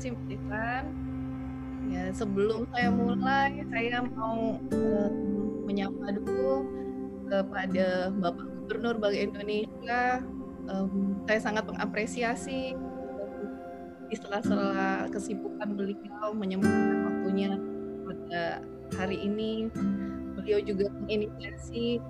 kasih Mbak Tiffan. Ya, sebelum saya mulai, saya mau menyapa dulu kepada Bapak Gubernur Bank Indonesia. Saya sangat mengapresiasi di sela-sela kesibukan beliau menyempatkan waktunya pada hari ini. Beliau juga menginisiasi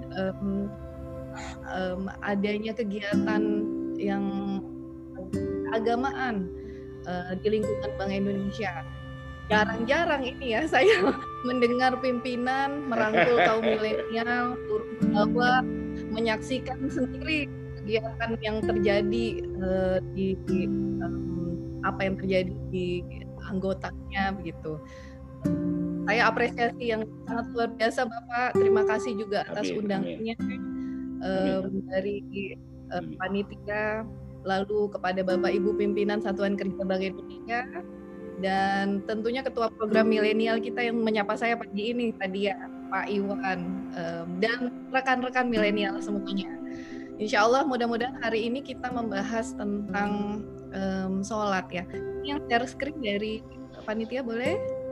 adanya kegiatan yang keagamaan di lingkungan Bank Indonesia. Jarang-jarang ini ya saya mendengar pimpinan merangkul kaum milenial turun ke bawah, menyaksikan sendiri kegiatan yang terjadi di apa yang terjadi di anggotanya begitu. Saya apresiasi yang sangat luar biasa Bapak. Terima kasih juga atas undangannya dari panitia, lalu kepada Bapak Ibu pimpinan Satuan Kerja Bank Indonesia, dan tentunya Ketua Program Milenial kita yang menyapa saya pagi ini tadi ya, Pak Iwan, dan rekan-rekan milenial semuanya. Insya Allah mudah-mudahan hari ini kita membahas tentang sholat ya. Yang share screen dari panitia boleh?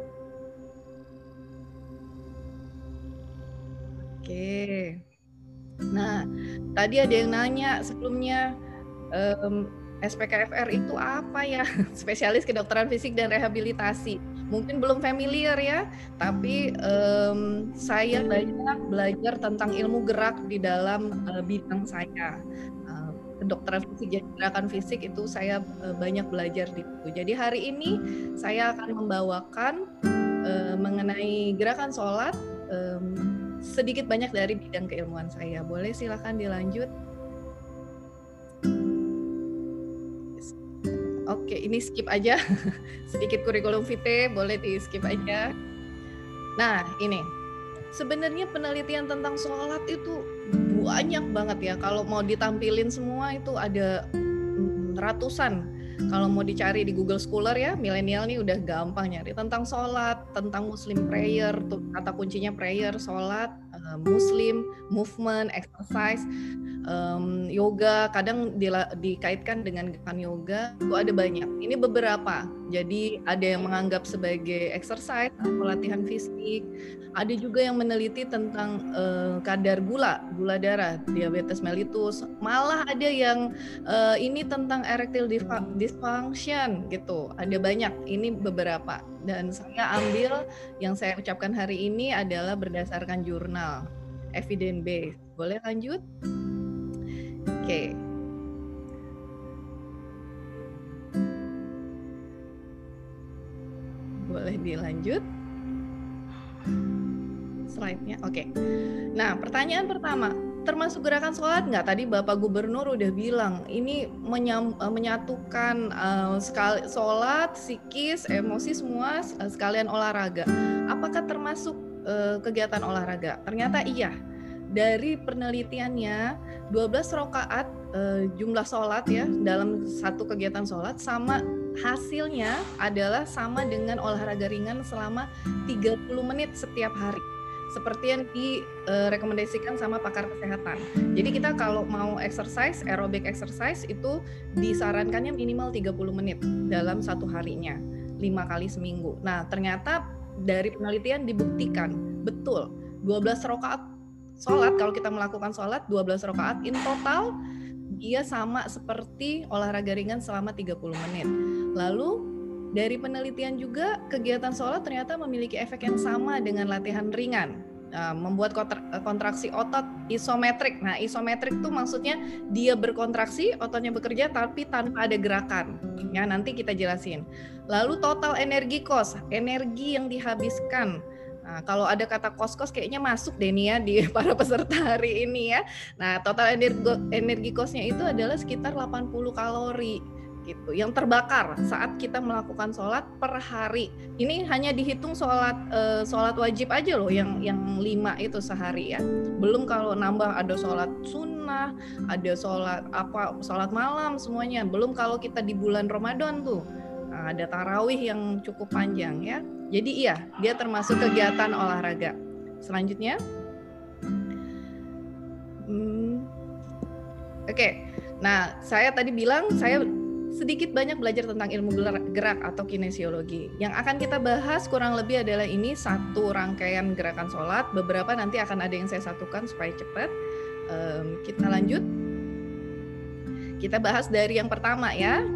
Oke. Nah, tadi ada yang nanya sebelumnya, SPKFR itu apa ya? Spesialis Kedokteran Fisik dan Rehabilitasi. Mungkin belum familiar ya, tapi saya banyak belajar tentang ilmu gerak di dalam bidang saya. Kedokteran fisik dan gerakan fisik itu saya banyak belajar di situ. Jadi hari ini saya akan membawakan mengenai gerakan sholat, sedikit banyak dari bidang keilmuan saya. Boleh silakan dilanjut. Oke, ini skip aja. Sedikit kurikulum vitae, boleh di skip aja. Nah, ini. Sebenarnya penelitian tentang sholat itu banyak banget ya. Kalau mau ditampilin semua itu ada ratusan. Kalau mau dicari di Google Scholar ya, milenial nih udah gampang nyari tentang sholat, tentang Muslim prayer, kata kuncinya prayer, sholat, Muslim, movement, exercise, yoga, kadang dikaitkan dengan gerakan yoga, itu ada banyak. Ini beberapa. Jadi ada yang menganggap sebagai exercise atau latihan fisik. Ada juga yang meneliti tentang kadar gula darah, diabetes mellitus. Malah ada yang ini tentang erectile dysfunction gitu. Ada banyak. Ini beberapa. Dan saya ambil yang saya ucapkan hari ini adalah berdasarkan jurnal evidence based. Boleh lanjut? Oke. Boleh dilanjut slide-nya. Oke. Nah, pertanyaan pertama, termasuk gerakan sholat nggak? Tadi Bapak Gubernur udah bilang, ini menyatukan sholat, psikis, emosi semua sekalian olahraga. Apakah termasuk kegiatan olahraga? Ternyata iya. Dari penelitiannya 12 rakaat jumlah sholat ya dalam satu kegiatan sholat sama hasilnya adalah sama dengan olahraga ringan selama 30 menit setiap hari. Seperti yang direkomendasikan sama pakar kesehatan. Jadi kita kalau mau exercise, aerobic exercise itu disarankannya minimal 30 menit dalam satu harinya, 5 kali seminggu. Nah ternyata dari penelitian dibuktikan betul 12 rakaat sholat, kalau kita melakukan sholat 12 rakaat in total dia sama seperti olahraga ringan selama 30 menit. Lalu dari penelitian juga kegiatan sholat ternyata memiliki efek yang sama dengan latihan ringan, membuat kontraksi otot isometrik. Nah isometrik itu maksudnya dia berkontraksi, ototnya bekerja tapi tanpa ada gerakan. Ya nanti kita jelasin. Lalu total energi cost, energi yang dihabiskan. Nah, kalau ada kata kos-kos kayaknya masuk deh nih ya di para peserta hari ini ya. Nah, total energi cost-nya itu adalah sekitar 80 kalori gitu yang terbakar saat kita melakukan sholat per hari. Ini hanya dihitung sholat wajib aja loh yang 5 itu sehari ya. Belum kalau nambah ada sholat sunnah, ada sholat malam semuanya. Belum kalau kita di bulan Ramadan tuh. Nah, ada tarawih yang cukup panjang ya. Jadi iya, dia termasuk kegiatan olahraga. Selanjutnya. Oke. Nah, saya tadi bilang saya sedikit banyak belajar tentang ilmu gerak atau kinesiologi. Yang akan kita bahas kurang lebih adalah ini satu rangkaian gerakan sholat. Beberapa nanti akan ada yang saya satukan supaya cepat. Kita lanjut. Kita bahas dari yang pertama ya.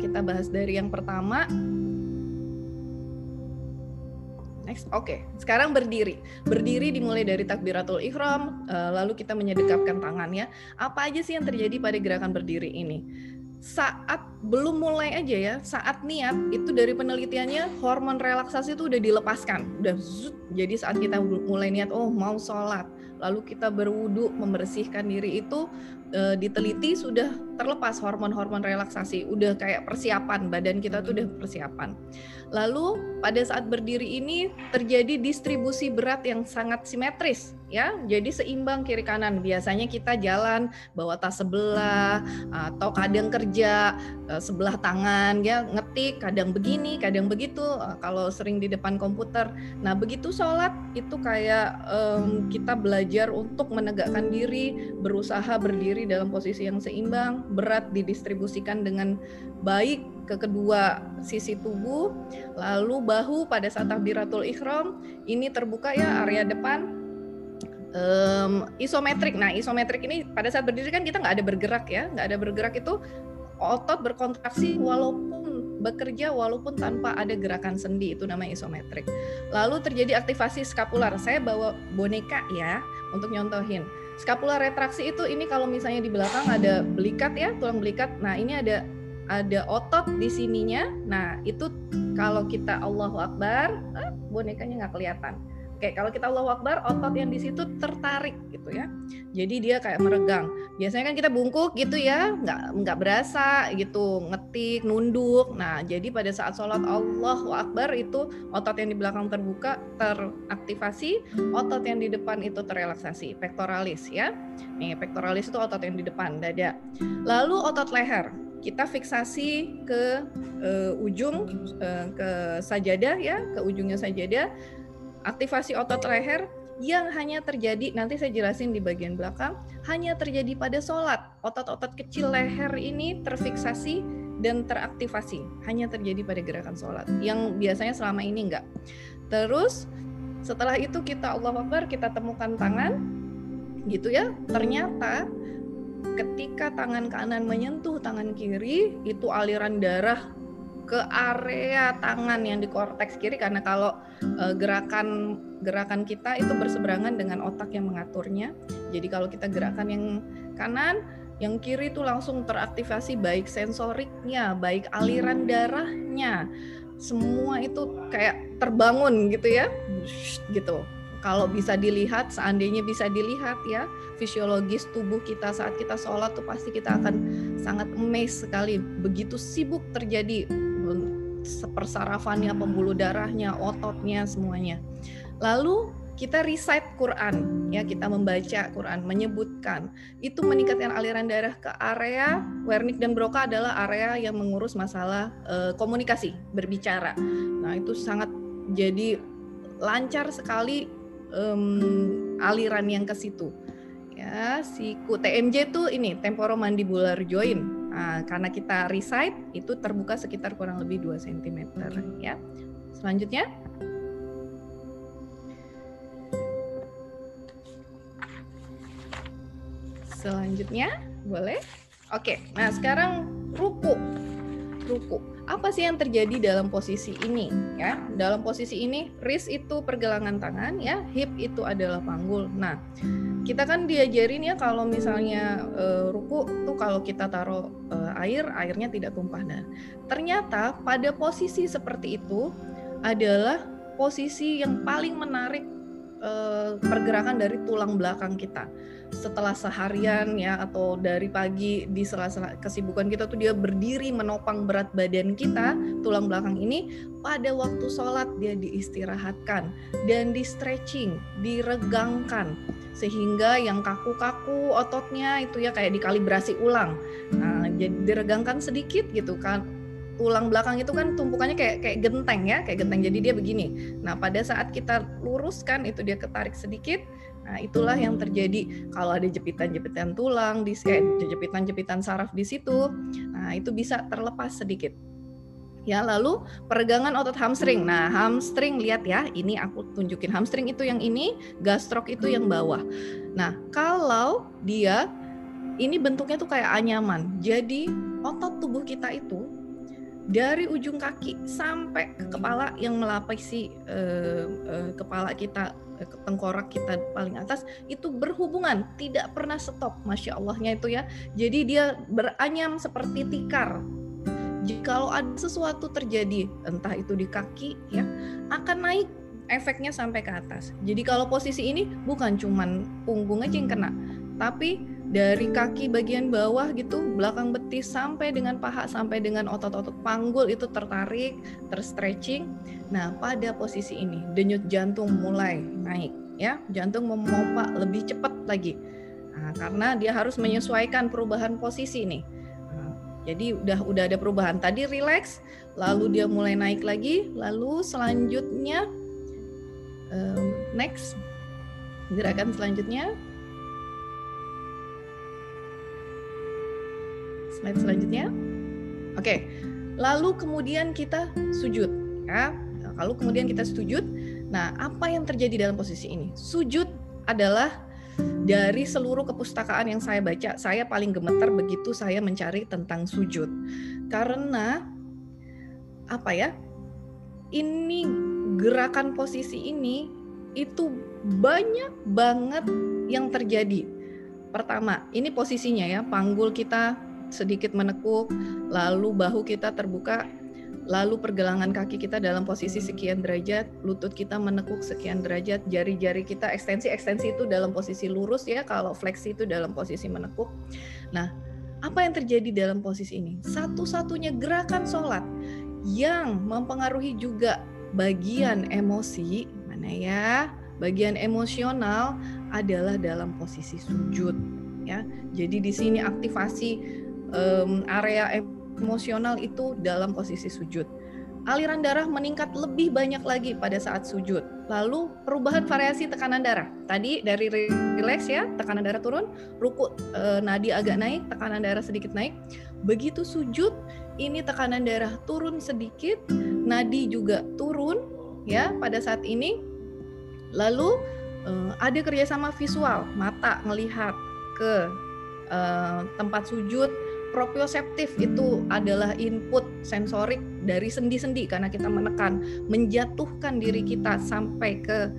Next. Oke. Sekarang berdiri. Berdiri dimulai dari takbiratul ihram, lalu kita menyedekapkan tangannya. Apa aja sih yang terjadi pada gerakan berdiri ini? Saat belum mulai aja ya, saat niat itu dari penelitiannya hormon relaksasi itu udah dilepaskan, udah zut. Jadi saat kita mulai niat, mau sholat, lalu kita berwudu, membersihkan diri itu diteliti sudah terlepas hormon-hormon relaksasi, udah kayak persiapan, badan kita tuh udah persiapan. Lalu pada saat berdiri ini terjadi distribusi berat yang sangat simetris ya, jadi seimbang kiri kanan. Biasanya kita jalan bawa tas sebelah atau kadang kerja sebelah tangan ya, ngetik kadang begini kadang begitu kalau sering di depan komputer. Nah begitu sholat itu kayak kita belajar untuk menegakkan diri, berusaha berdiri dalam posisi yang seimbang, berat didistribusikan dengan baik ke kedua sisi tubuh. Lalu bahu pada saat takbiratul ihram ini terbuka ya, area depan. Isometrik. Nah isometrik ini pada saat berdiri kan kita nggak ada bergerak ya, nggak ada bergerak, itu otot berkontraksi walaupun bekerja, walaupun tanpa ada gerakan sendi, itu namanya isometrik. Lalu terjadi aktivasi skapular. Saya bawa boneka ya untuk nyontohin. Skapular retraksi itu ini kalau misalnya di belakang ada belikat ya, tulang belikat. Nah ini ada otot di sininya. Nah itu kalau kita Allahu Akbar, bonekanya nggak kelihatan. Oke, kalau kita Allahu Akbar, otot yang di situ tertarik gitu ya. Jadi dia kayak meregang. Biasanya kan kita bungkuk gitu ya, nggak berasa gitu, ngetik, nunduk. Nah, jadi pada saat sholat Allahu Akbar itu otot yang di belakang terbuka, teraktivasi, otot yang di depan itu terrelaksasi, pectoralis ya. Nih, pectoralis itu otot yang di depan, dada. Lalu otot leher. Kita fiksasi ke ujung, ke sajadah ya, ke ujungnya sajadah. Aktivasi otot leher yang hanya terjadi, nanti saya jelasin di bagian belakang, hanya terjadi pada sholat. Otot-otot kecil leher ini terfiksasi dan teraktivasi, hanya terjadi pada gerakan sholat, yang biasanya selama ini enggak. Terus setelah itu kita Allahu Akbar, kita temukan tangan, gitu ya. Ternyata ketika tangan kanan menyentuh tangan kiri, itu aliran darah ke area tangan yang di korteks kiri, karena kalau gerakan kita itu berseberangan dengan otak yang mengaturnya. Jadi kalau kita gerakan yang kanan, yang kiri itu langsung teraktivasi, baik sensoriknya, baik aliran darahnya, semua itu kayak terbangun gitu ya, gitu. Kalau bisa dilihat, seandainya bisa dilihat ya, fisiologis tubuh kita saat kita sholat tuh pasti kita akan sangat amazed sekali. Begitu sibuk terjadi persarafannya, pembuluh darahnya, ototnya, semuanya. Lalu kita recite Quran, ya, kita membaca Quran, menyebutkan, itu meningkatkan aliran darah ke area Wernicke dan Broca, adalah area yang mengurus masalah komunikasi, berbicara. Nah itu sangat jadi lancar sekali aliran yang ke situ. Ya, siku TMJ itu ini temporomandibular joint. Nah, karena kita recite itu terbuka sekitar kurang lebih 2 cm ya. Selanjutnya boleh. Oke, nah sekarang ruku. Apa sih yang terjadi dalam posisi ini ya? Dalam posisi ini wrist itu pergelangan tangan ya, hip itu adalah panggul. Nah, kita kan diajarin ya kalau misalnya ruku tuh kalau kita taruh airnya tidak tumpah. Nah, ternyata pada posisi seperti itu adalah posisi yang paling menarik pergerakan dari tulang belakang kita. Setelah seharian ya, atau dari pagi di sela-sela kesibukan kita tuh dia berdiri menopang berat badan kita, tulang belakang ini pada waktu sholat dia diistirahatkan dan di stretching, diregangkan, sehingga yang kaku-kaku ototnya itu ya kayak dikalibrasi ulang. Nah, jadi diregangkan sedikit gitu kan. Tulang belakang itu kan tumpukannya kayak genteng ya, kayak genteng, jadi dia begini. Nah, pada saat kita luruskan itu dia ketarik sedikit. Nah, itulah yang terjadi kalau ada jepitan-jepitan tulang di jepitan-jepitan saraf di situ. Nah, Nah, itu bisa terlepas sedikit. Ya, lalu peregangan otot hamstring. Nah, hamstring lihat ya, ini aku tunjukin. Hamstring itu yang ini, gastrok itu yang bawah. Nah, kalau dia ini bentuknya tuh kayak anyaman. Jadi otot tubuh kita itu dari ujung kaki sampai ke kepala yang melapisi kepala kita, tengkorak kita paling atas itu berhubungan, tidak pernah stop. Masya Allahnya itu ya. Jadi dia beranyam seperti tikar. Jikalau ada sesuatu terjadi, entah itu di kaki ya, akan naik efeknya sampai ke atas. Jadi kalau posisi ini bukan cuman punggung aja yang kena, tapi dari kaki bagian bawah gitu, belakang betis sampai dengan paha, sampai dengan otot-otot panggul itu tertarik, terstretching. Nah, pada posisi ini denyut jantung mulai naik ya, jantung memompa lebih cepat lagi. Nah, karena dia harus menyesuaikan perubahan posisi nih. Jadi udah ada perubahan. Tadi relax, lalu dia mulai naik lagi, lalu selanjutnya next gerakan selanjutnya, slide selanjutnya. Oke, lalu kemudian kita sujud ya. Kalau kemudian kita sujud, nah apa yang terjadi dalam posisi ini? Sujud adalah dari seluruh kepustakaan yang saya baca, saya paling gemetar begitu saya mencari tentang sujud. Karena apa ya? Ini gerakan posisi ini itu banyak banget yang terjadi. Pertama, ini posisinya ya, panggul kita sedikit menekuk, lalu bahu kita terbuka, lalu pergelangan kaki kita dalam posisi sekian derajat, lutut kita menekuk sekian derajat, jari-jari kita ekstensi itu dalam posisi lurus ya, kalau fleksi itu dalam posisi menekuk. Nah, apa yang terjadi dalam posisi ini? Satu-satunya gerakan sholat yang mempengaruhi juga bagian emosi, mana ya? Bagian emosional adalah dalam posisi sujud ya. Jadi di sini aktivasi area emosional itu dalam posisi sujud. Aliran darah meningkat lebih banyak lagi pada saat sujud. Lalu perubahan variasi tekanan darah. Tadi dari relax ya, tekanan darah turun, ruku nadi agak naik, tekanan darah sedikit naik. Begitu sujud, ini tekanan darah turun sedikit, nadi juga turun ya pada saat ini. Lalu ada kerjasama visual, mata melihat ke tempat sujud. Proprioseptif itu adalah input sensorik dari sendi-sendi karena kita menekan, menjatuhkan diri kita sampai ke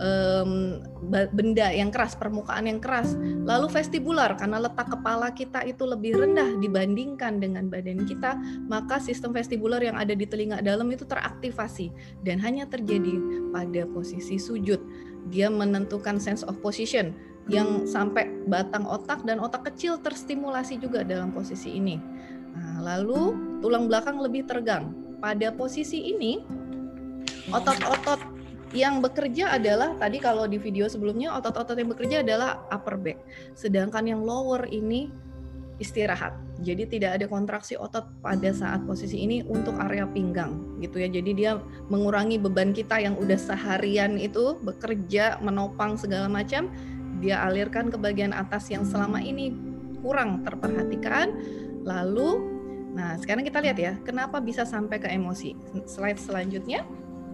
benda yang keras, permukaan yang keras. Lalu vestibular, karena letak kepala kita itu lebih rendah dibandingkan dengan badan kita, maka sistem vestibular yang ada di telinga dalam itu teraktivasi dan hanya terjadi pada posisi sujud. Dia menentukan sense of position yang sampai batang otak dan otak kecil terstimulasi juga dalam posisi ini. Nah, lalu tulang belakang lebih teregang. Pada posisi ini, otot-otot yang bekerja adalah, tadi kalau di video sebelumnya, otot-otot yang bekerja adalah upper back. Sedangkan yang lower ini istirahat. Jadi tidak ada kontraksi otot pada saat posisi ini untuk area pinggang gitu ya. Jadi dia mengurangi beban kita yang udah seharian itu bekerja, menopang segala macam, dia alirkan ke bagian atas yang selama ini kurang terperhatikan. Lalu, nah sekarang kita lihat ya, kenapa bisa sampai ke emosi. Slide selanjutnya.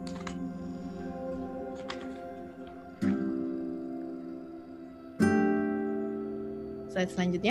Slide selanjutnya.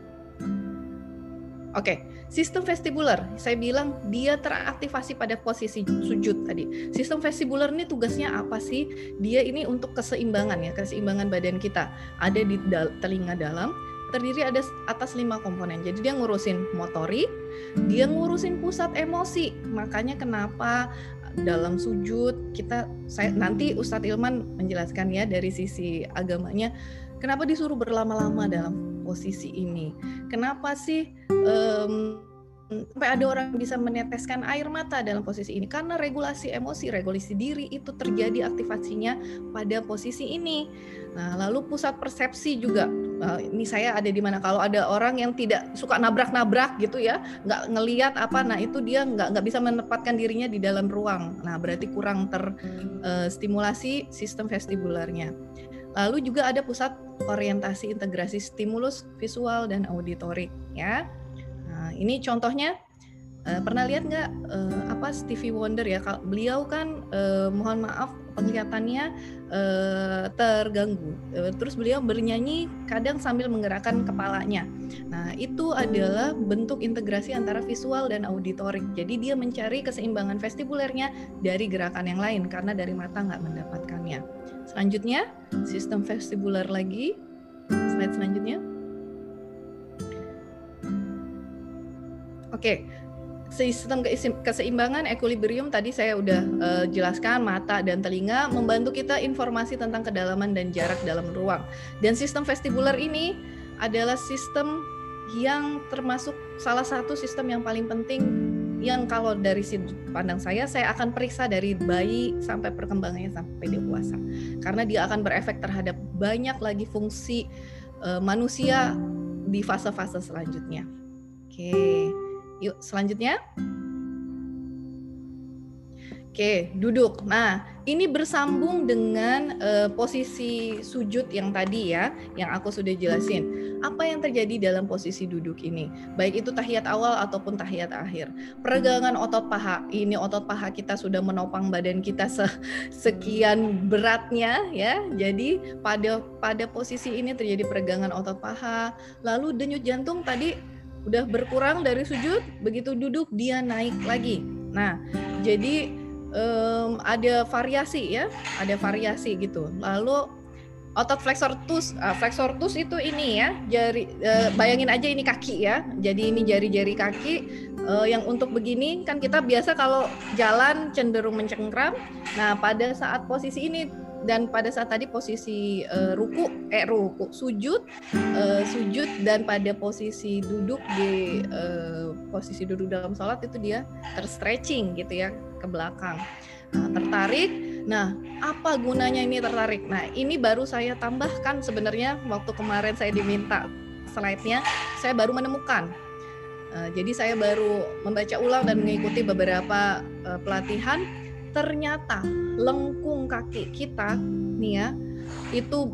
Oke, sistem vestibular, saya bilang dia teraktivasi pada posisi sujud tadi. Sistem vestibular ini tugasnya apa sih? Dia ini untuk keseimbangan ya, keseimbangan badan kita. Ada di telinga dalam, terdiri ada atas 5 komponen. Jadi dia ngurusin motorik, dia ngurusin pusat emosi. Makanya kenapa dalam sujud nanti Ustadz Ilman menjelaskan ya dari sisi agamanya, kenapa disuruh berlama-lama dalam posisi ini. Kenapa sih sampai ada orang bisa meneteskan air mata dalam posisi ini? Karena regulasi emosi, regulasi diri itu terjadi aktivasinya pada posisi ini. Nah, lalu pusat persepsi juga. Ini saya ada di mana? Kalau ada orang yang tidak suka nabrak-nabrak gitu ya, nggak ngelihat apa, nah itu dia nggak bisa menempatkan dirinya di dalam ruang. Nah, berarti kurang terstimulasi sistem vestibularnya. Lalu juga ada pusat orientasi integrasi stimulus visual dan auditorik ya. Nah, ini contohnya, pernah lihat nggak Stevie Wonder ya? Beliau kan mohon maaf penglihatannya terganggu. Terus beliau bernyanyi kadang sambil menggerakkan kepalanya. Nah, itu adalah bentuk integrasi antara visual dan auditorik. Jadi dia mencari keseimbangan vestibulernya dari gerakan yang lain karena dari mata nggak mendapatkannya. Selanjutnya, sistem vestibuler lagi. Slide selanjutnya. Oke. Sistem keseimbangan equilibrium tadi saya udah jelaskan, mata dan telinga membantu kita informasi tentang kedalaman dan jarak dalam ruang. Dan sistem vestibuler ini adalah sistem yang termasuk salah satu sistem yang paling penting yang kalau dari sudut pandang saya akan periksa dari bayi sampai perkembangannya sampai dewasa. Karena dia akan berefek terhadap banyak lagi fungsi manusia di fase-fase selanjutnya. Oke. Yuk selanjutnya. Oke, duduk. Nah, ini bersambung dengan posisi sujud yang tadi ya, yang aku sudah jelasin. Apa yang terjadi dalam posisi duduk ini? Baik itu tahiyat awal ataupun tahiyat akhir. Peregangan otot paha. Ini otot paha kita sudah menopang badan kita sekian beratnya ya. Jadi pada posisi ini terjadi peregangan otot paha. Lalu denyut jantung tadi udah berkurang dari sujud, begitu duduk dia naik lagi. Nah, jadi ada variasi ya, ada variasi gitu. Lalu otot flexor tus itu ini ya, jari, bayangin aja ini kaki ya. Jadi ini jari-jari kaki yang untuk begini kan kita biasa kalau jalan cenderung mencengkram. Nah, pada saat posisi ini dan pada saat tadi posisi sujud dan pada posisi duduk di posisi duduk dalam sholat itu dia terstretching gitu ya ke belakang, tertarik. Nah, apa gunanya ini tertarik? Nah, ini baru saya tambahkan sebenarnya waktu kemarin saya diminta slide-nya, saya baru menemukan. Jadi saya baru membaca ulang dan mengikuti beberapa pelatihan. Ternyata lengkung kaki kita nih ya itu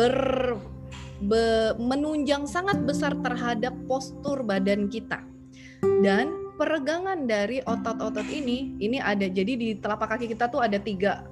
menunjang sangat besar terhadap postur badan kita. Dan peregangan dari otot-otot ini ada, jadi di telapak kaki kita tuh ada tiga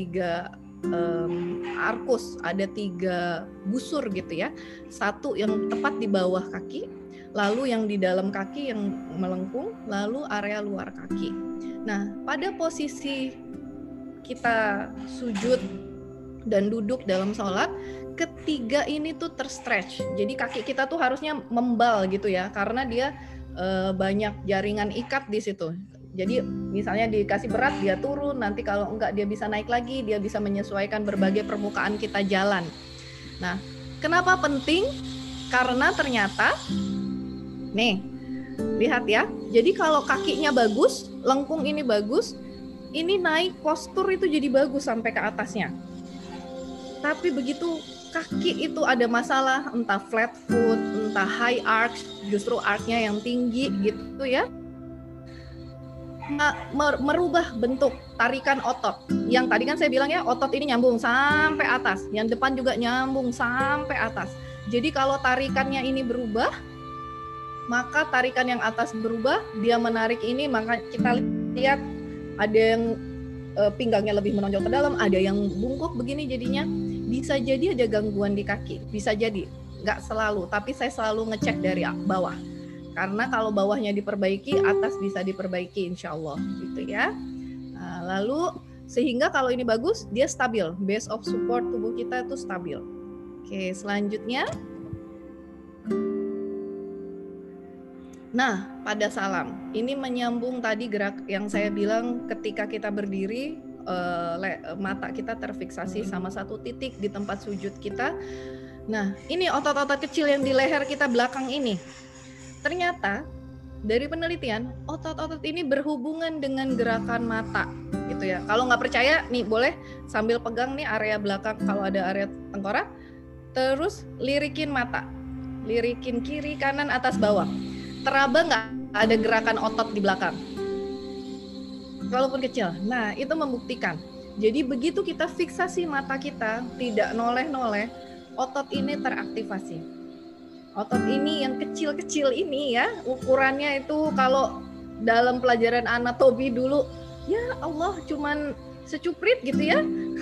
arkus, ada 3 busur gitu ya. Satu yang tepat di bawah kaki, lalu yang di dalam kaki yang melengkung, lalu area luar kaki. Nah, pada posisi kita sujud dan duduk dalam sholat, ketiga ini tuh terstretch. Jadi kaki kita tuh harusnya membal gitu ya, karena dia banyak jaringan ikat di situ. Jadi misalnya dikasih berat dia turun, nanti kalau enggak dia bisa naik lagi, dia bisa menyesuaikan berbagai permukaan kita jalan. Nah, kenapa penting? Karena ternyata nih, lihat ya. Jadi kalau kakinya bagus, lengkung ini bagus, ini naik postur itu jadi bagus sampai ke atasnya. Tapi begitu kaki itu ada masalah, entah flat foot, entah high arch, justru archnya yang tinggi gitu ya, merubah bentuk tarikan otot. Yang tadi kan saya bilang ya, otot ini nyambung sampai atas, yang depan juga nyambung sampai atas. Jadi kalau tarikannya ini berubah, maka tarikan yang atas berubah, dia menarik ini, maka kita lihat ada yang pinggangnya lebih menonjol ke dalam, ada yang bungkuk begini jadinya. Bisa jadi ada gangguan di kaki, bisa jadi, nggak selalu, tapi saya selalu ngecek dari bawah. Karena kalau bawahnya diperbaiki, atas bisa diperbaiki insya Allah gitu ya. Nah, lalu sehingga kalau ini bagus, dia stabil, base of support tubuh kita itu stabil. Oke, selanjutnya. Nah, pada salam, ini menyambung tadi gerak yang saya bilang ketika kita berdiri, mata kita terfiksasi sama satu titik di tempat sujud kita. Nah, ini otot-otot kecil yang di leher kita belakang ini. Ternyata dari penelitian, otot-otot ini berhubungan dengan gerakan mata, gitu ya. Kalau nggak percaya, nih boleh sambil pegang nih area belakang, kalau ada area tengkorak, terus lirikin mata, lirikin kiri, kanan, atas, bawah. Teraba nggak ada gerakan otot di belakang? Walaupun kecil. Nah, itu membuktikan. Jadi begitu kita fiksasi mata kita, tidak noleh-noleh, otot ini teraktivasi. Otot ini yang kecil-kecil ini ya, ukurannya itu kalau dalam pelajaran anatomi dulu, ya Allah cuman secuprit gitu ya.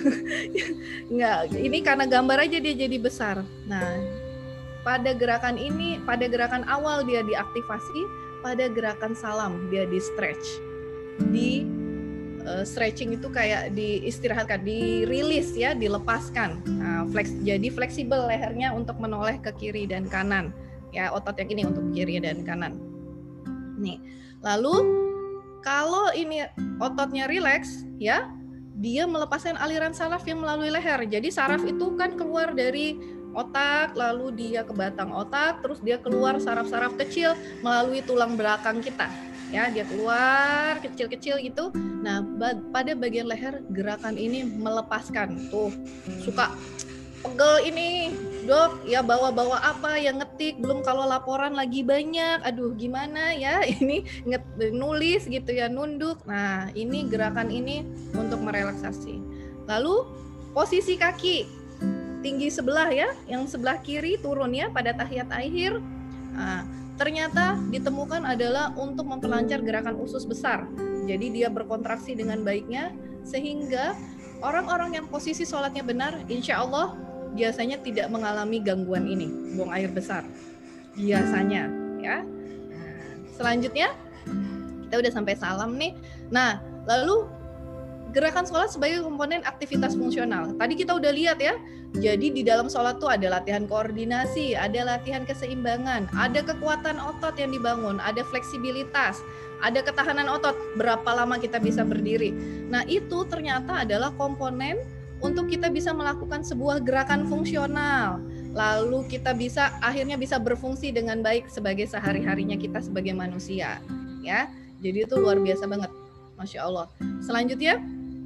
Enggak, ini karena gambar aja dia jadi besar. Nah, pada gerakan ini, pada gerakan awal dia diaktifasi, pada gerakan salam dia di stretch. Di stretching itu kayak diistirahatkan, dirilis ya, dilepaskan. Nah, jadi fleksibel lehernya untuk menoleh ke kiri dan kanan. Ya, otot yang ini untuk kiri dan kanan. Nih, lalu kalau ini ototnya rileks ya, dia melepaskan aliran saraf yang melalui leher. Jadi saraf itu kan keluar dari otak, lalu dia ke batang otak, terus dia keluar saraf-saraf kecil melalui tulang belakang kita. Ya, dia keluar kecil-kecil gitu. Nah, pada bagian leher gerakan ini melepaskan. Tuh, suka pegel ini, Dok, ya bawa-bawa apa yang ngetik, belum kalau laporan lagi banyak. Aduh, gimana ya ini nulis gitu ya, nunduk. Nah, ini gerakan ini untuk merelaksasi. Lalu posisi kaki tinggi sebelah ya, yang sebelah kiri turun ya pada tahiyat akhir. Nah, ternyata ditemukan adalah untuk memperlancar gerakan usus besar. Jadi dia berkontraksi dengan baiknya sehingga orang-orang yang posisi sholatnya benar, insya Allah biasanya tidak mengalami gangguan ini, buang air besar. Biasanya ya. Nah, selanjutnya kita udah sampai salam nih. Nah, lalu gerakan sholat sebagai komponen aktivitas fungsional. Tadi kita udah lihat ya. Jadi di dalam sholat tuh ada latihan koordinasi, ada latihan keseimbangan, ada kekuatan otot yang dibangun, ada fleksibilitas, ada ketahanan otot, berapa lama kita bisa berdiri. Nah, itu ternyata adalah komponen untuk kita bisa melakukan sebuah gerakan fungsional. Lalu kita akhirnya bisa berfungsi dengan baik sebagai sehari-harinya kita sebagai manusia. Ya, jadi itu luar biasa banget. Masya Allah. Selanjutnya,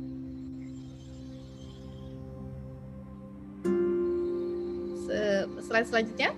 slide selanjutnya.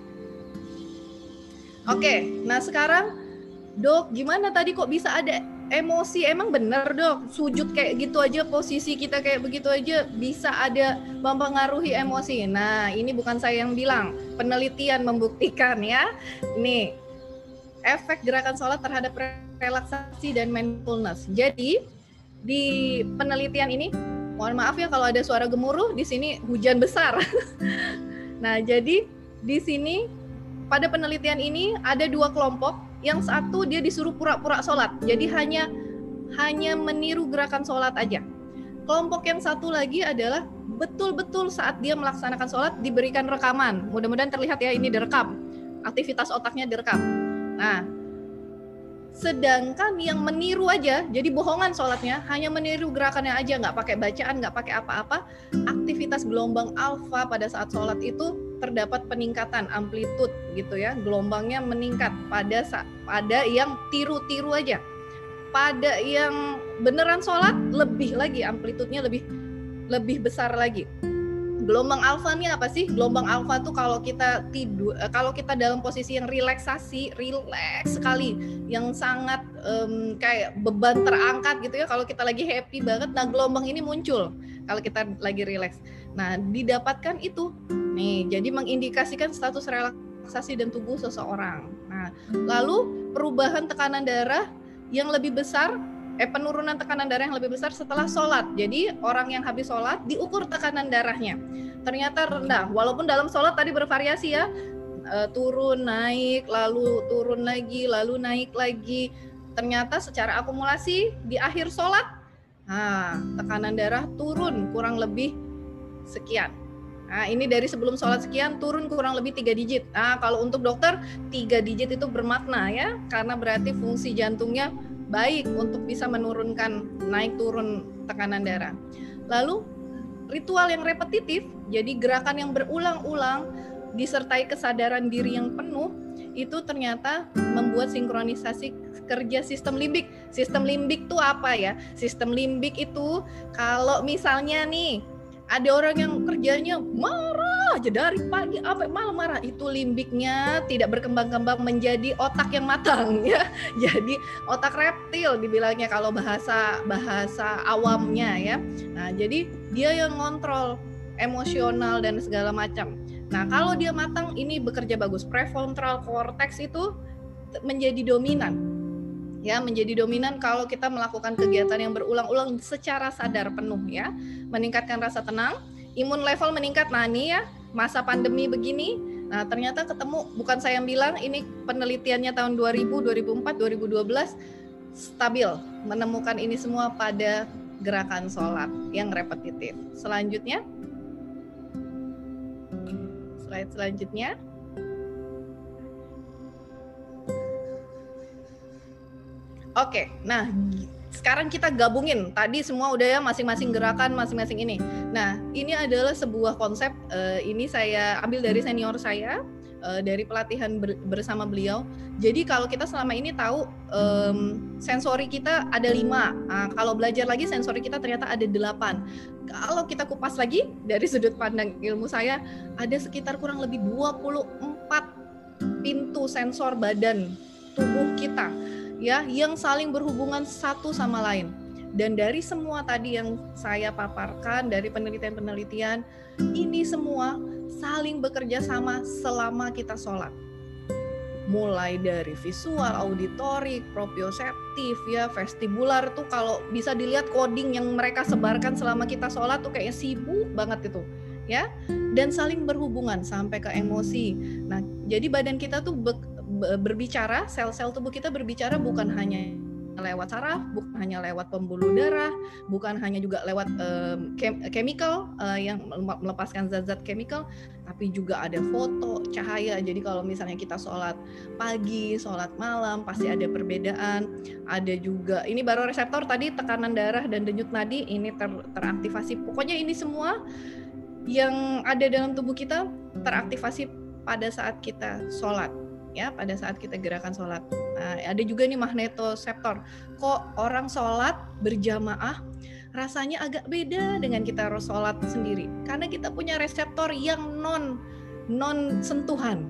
Oke, nah sekarang Dok, gimana tadi kok bisa ada emosi? Emang benar Dok, sujud kayak gitu aja, posisi kita kayak begitu aja bisa ada mempengaruhi emosi? Nah, ini bukan saya yang bilang, penelitian membuktikan ya. Nih, efek gerakan sholat terhadap relaksasi dan mindfulness. Jadi di penelitian ini, mohon maaf ya kalau ada suara gemuruh, di sini hujan besar. Nah, jadi di sini pada penelitian ini ada dua kelompok. Yang satu dia disuruh pura-pura sholat, jadi hanya meniru gerakan sholat aja. Kelompok yang satu lagi adalah betul-betul saat dia melaksanakan sholat diberikan rekaman. Mudah-mudahan terlihat ya, ini direkam, aktivitas otaknya direkam. Nah, sedangkan yang meniru aja, jadi bohongan sholatnya, hanya meniru gerakannya aja, nggak pakai bacaan, nggak pakai apa-apa, aktivitas gelombang alfa pada saat sholat itu terdapat peningkatan amplitude gitu ya, gelombangnya meningkat pada yang tiru-tiru aja. Pada yang beneran sholat lebih lagi, amplitudenya lebih besar lagi. Gelombang alfa ini apa sih? Gelombang alfa tuh kalau kita tidur, kalau kita dalam posisi yang rileks sekali, yang sangat kayak beban terangkat gitu ya. Kalau kita lagi happy banget, nah gelombang ini muncul kalau kita lagi rileks. Nah, didapatkan itu nih, jadi mengindikasikan status relaksasi dan tubuh seseorang. Nah, lalu perubahan tekanan darah yang lebih besar. Penurunan tekanan darah yang lebih besar setelah sholat. Jadi orang yang habis sholat diukur tekanan darahnya, ternyata rendah. Walaupun dalam sholat tadi bervariasi ya, turun naik, lalu turun lagi, lalu naik lagi. Ternyata secara akumulasi di akhir sholat, tekanan darah turun kurang lebih sekian. Nah, ini dari sebelum sholat sekian turun kurang lebih 3 digit. Nah, kalau untuk dokter 3 digit itu bermakna ya, karena berarti fungsi jantungnya baik untuk bisa menurunkan naik turun tekanan darah. Lalu ritual yang repetitif, jadi gerakan yang berulang-ulang disertai kesadaran diri yang penuh, itu ternyata membuat sinkronisasi kerja sistem limbik. Sistem limbik itu apa ya? Sistem limbik itu kalau misalnya nih ada orang yang kerjanya marah aja dari pagi sampai malam marah, itu limbiknya tidak berkembang-kembang menjadi otak yang matang ya. Jadi otak reptil dibilangnya kalau bahasa awamnya ya. Nah, jadi dia yang ngontrol emosional dan segala macam. Nah, kalau dia matang, ini bekerja bagus. Prefrontal cortex itu menjadi dominan. Ya, menjadi dominan kalau kita melakukan kegiatan yang berulang-ulang secara sadar penuh ya. Meningkatkan rasa tenang, imun level meningkat. Nah, ini ya, masa pandemi begini. Nah, ternyata ketemu, bukan saya yang bilang, ini penelitiannya tahun 2000, 2004, 2012 stabil menemukan ini semua pada gerakan sholat yang repetitif. Selanjutnya, slide selanjutnya. Oke, nah sekarang kita gabungin. Tadi semua udah ya, masing-masing gerakan, masing-masing ini. Nah, ini adalah sebuah konsep, ini saya ambil dari senior saya, dari pelatihan bersama beliau. Jadi kalau kita selama ini tahu sensori kita ada 5, nah, kalau belajar lagi sensori kita ternyata ada 8. Kalau kita kupas lagi dari sudut pandang ilmu saya, ada sekitar kurang lebih 24 pintu sensor badan tubuh kita ya, yang saling berhubungan satu sama lain. Dan dari semua tadi yang saya paparkan, dari penelitian-penelitian, ini semua saling bekerja sama selama kita sholat. Mulai dari visual, auditorik, proprioseptif, ya, vestibular tuh kalau bisa dilihat coding yang mereka sebarkan selama kita sholat tuh kayaknya sibuk banget itu, ya. Dan saling berhubungan sampai ke emosi. Nah, jadi badan kita tuh berbicara, sel-sel tubuh kita berbicara bukan hanya lewat saraf, bukan hanya lewat pembuluh darah, bukan hanya juga lewat chemical yang melepaskan zat-zat chemical, tapi juga ada foto, cahaya. Jadi kalau misalnya kita sholat pagi, sholat malam, pasti ada perbedaan. Ada juga, ini baru reseptor tadi, tekanan darah dan denyut nadi, ini teraktivasi. Pokoknya ini semua yang ada dalam tubuh kita teraktivasi pada saat kita sholat. Ya, pada saat kita gerakan sholat. Nah, ada juga nih magnetoseptor. Kok orang sholat berjamaah rasanya agak beda dengan kita sholat sendiri? Karena kita punya reseptor yang non sentuhan,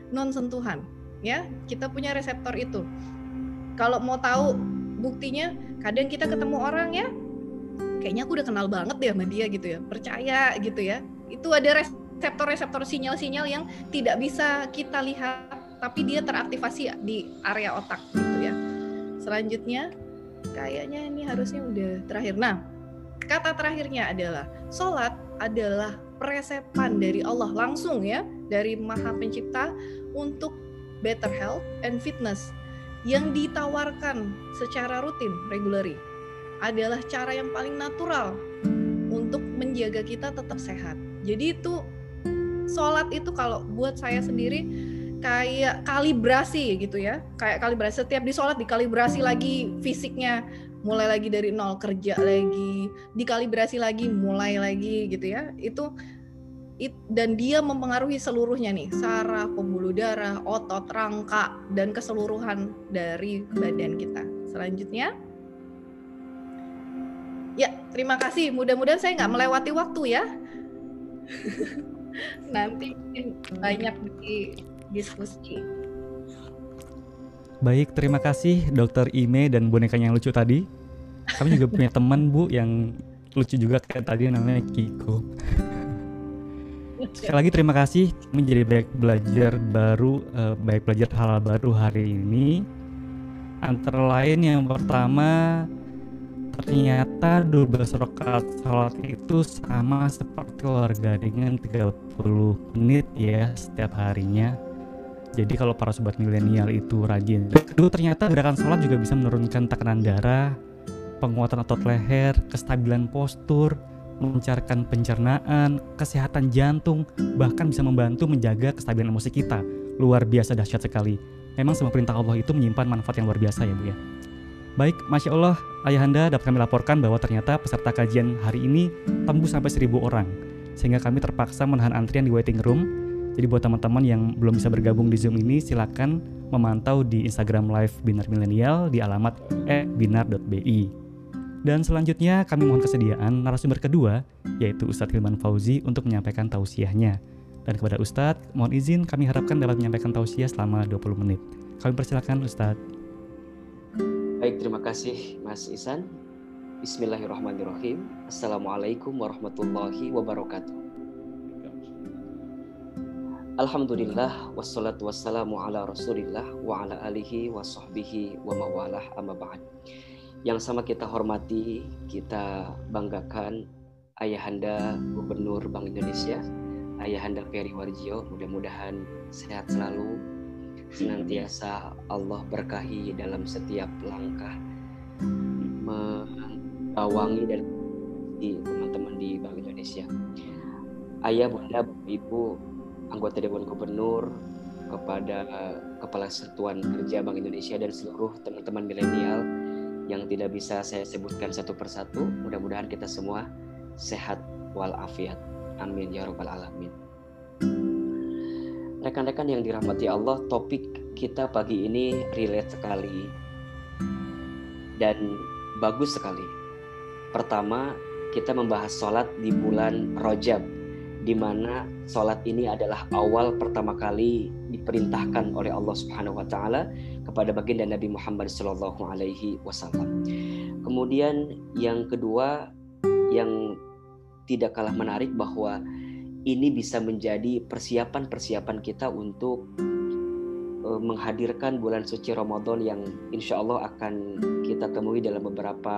ya. Kita punya reseptor itu. Kalau mau tahu buktinya, kadang kita ketemu orang ya, kayaknya aku udah kenal banget deh sama dia gitu ya, percaya gitu ya. Itu ada reseptor sinyal-sinyal yang tidak bisa kita lihat, tapi dia teraktivasi di area otak gitu ya. Selanjutnya, kayaknya ini harusnya udah terakhir. Nah, kata terakhirnya adalah sholat adalah peresepan dari Allah langsung ya, dari Maha Pencipta untuk better health and fitness yang ditawarkan secara rutin, regularly. Adalah cara yang paling natural untuk menjaga kita tetap sehat. Jadi itu sholat itu kalau buat saya sendiri kayak kalibrasi gitu ya, kayak kalibrasi, setiap di sholat dikalibrasi lagi fisiknya, mulai lagi dari nol, kerja lagi, dikalibrasi lagi, mulai lagi gitu ya. Dan dia mempengaruhi seluruhnya nih, saraf, pembuluh darah, otot, rangka, dan keseluruhan dari badan kita. Selanjutnya, ya terima kasih, mudah-mudahan saya nggak melewati waktu ya. Nanti banyak di diskusi. Baik, terima kasih Dr. Ime dan bonekanya yang lucu tadi. Kami juga punya teman Bu yang lucu juga kayak tadi, namanya Kiko. Sekali lagi terima kasih, menjadi banyak belajar hal baru hari ini. Antara lain yang pertama, ternyata 12 rakaat salat itu sama seperti olahraga dengan 30 menit ya setiap harinya. Jadi kalau para sobat milenial itu rajin. Kedua, ternyata gerakan salat juga bisa menurunkan tekanan darah, penguatan otot leher, kestabilan postur, melancarkan pencernaan, kesehatan jantung, bahkan bisa membantu menjaga kestabilan emosi kita. Luar biasa dahsyat sekali. Memang semua perintah Allah itu menyimpan manfaat yang luar biasa ya Bu ya. Baik, Masya Allah, Ayahanda dapat kami laporkan bahwa ternyata peserta kajian hari ini tembus sampai 1.000 orang. Sehingga kami terpaksa menahan antrian di waiting room. Jadi buat teman-teman yang belum bisa bergabung di Zoom ini, silakan memantau di Instagram Live Binar Milenial di alamat @binar.bi. Dan selanjutnya kami mohon kesediaan narasumber kedua, yaitu Ustadz Hilman Fauzi untuk menyampaikan tausiahnya. Dan kepada Ustadz, mohon izin kami harapkan dapat menyampaikan tausiah selama 20 menit. Kami persilakan Ustadz. Baik, terima kasih Mas Ihsan. Bismillahirrahmanirrahim. Assalamualaikum warahmatullahi wabarakatuh. Alhamdulillah wassalatu wassalamu ala Rasulillah wa ala alihi wa sahbihi wa mawalah amma ba'd. Yang sama kita hormati, kita banggakan Ayahanda Gubernur Bank Indonesia, Ayahanda Peri Warjio, mudah-mudahan sehat selalu, senantiasa Allah berkahi dalam setiap langkah membawangi dan di teman-teman di Bank Indonesia. Ayah, Bunda, Bapak, Ibu, anggota Dewan Gubernur, kepada Kepala Satuan Kerja Bank Indonesia dan seluruh teman-teman milenial yang tidak bisa saya sebutkan satu persatu, mudah-mudahan kita semua sehat walafiat. Amin ya rabbal alamin. Rekan-rekan yang dirahmati Allah, topik kita pagi ini relate sekali dan bagus sekali. Pertama, kita membahas sholat di bulan Rajab, di mana sholat ini adalah awal pertama kali diperintahkan oleh Allah Subhanahu wa taala kepada baginda Nabi Muhammad sallallahu alaihi wasallam. Kemudian yang kedua yang tidak kalah menarik, bahwa ini bisa menjadi persiapan kita untuk menghadirkan bulan suci Ramadan yang insya Allah akan kita temui dalam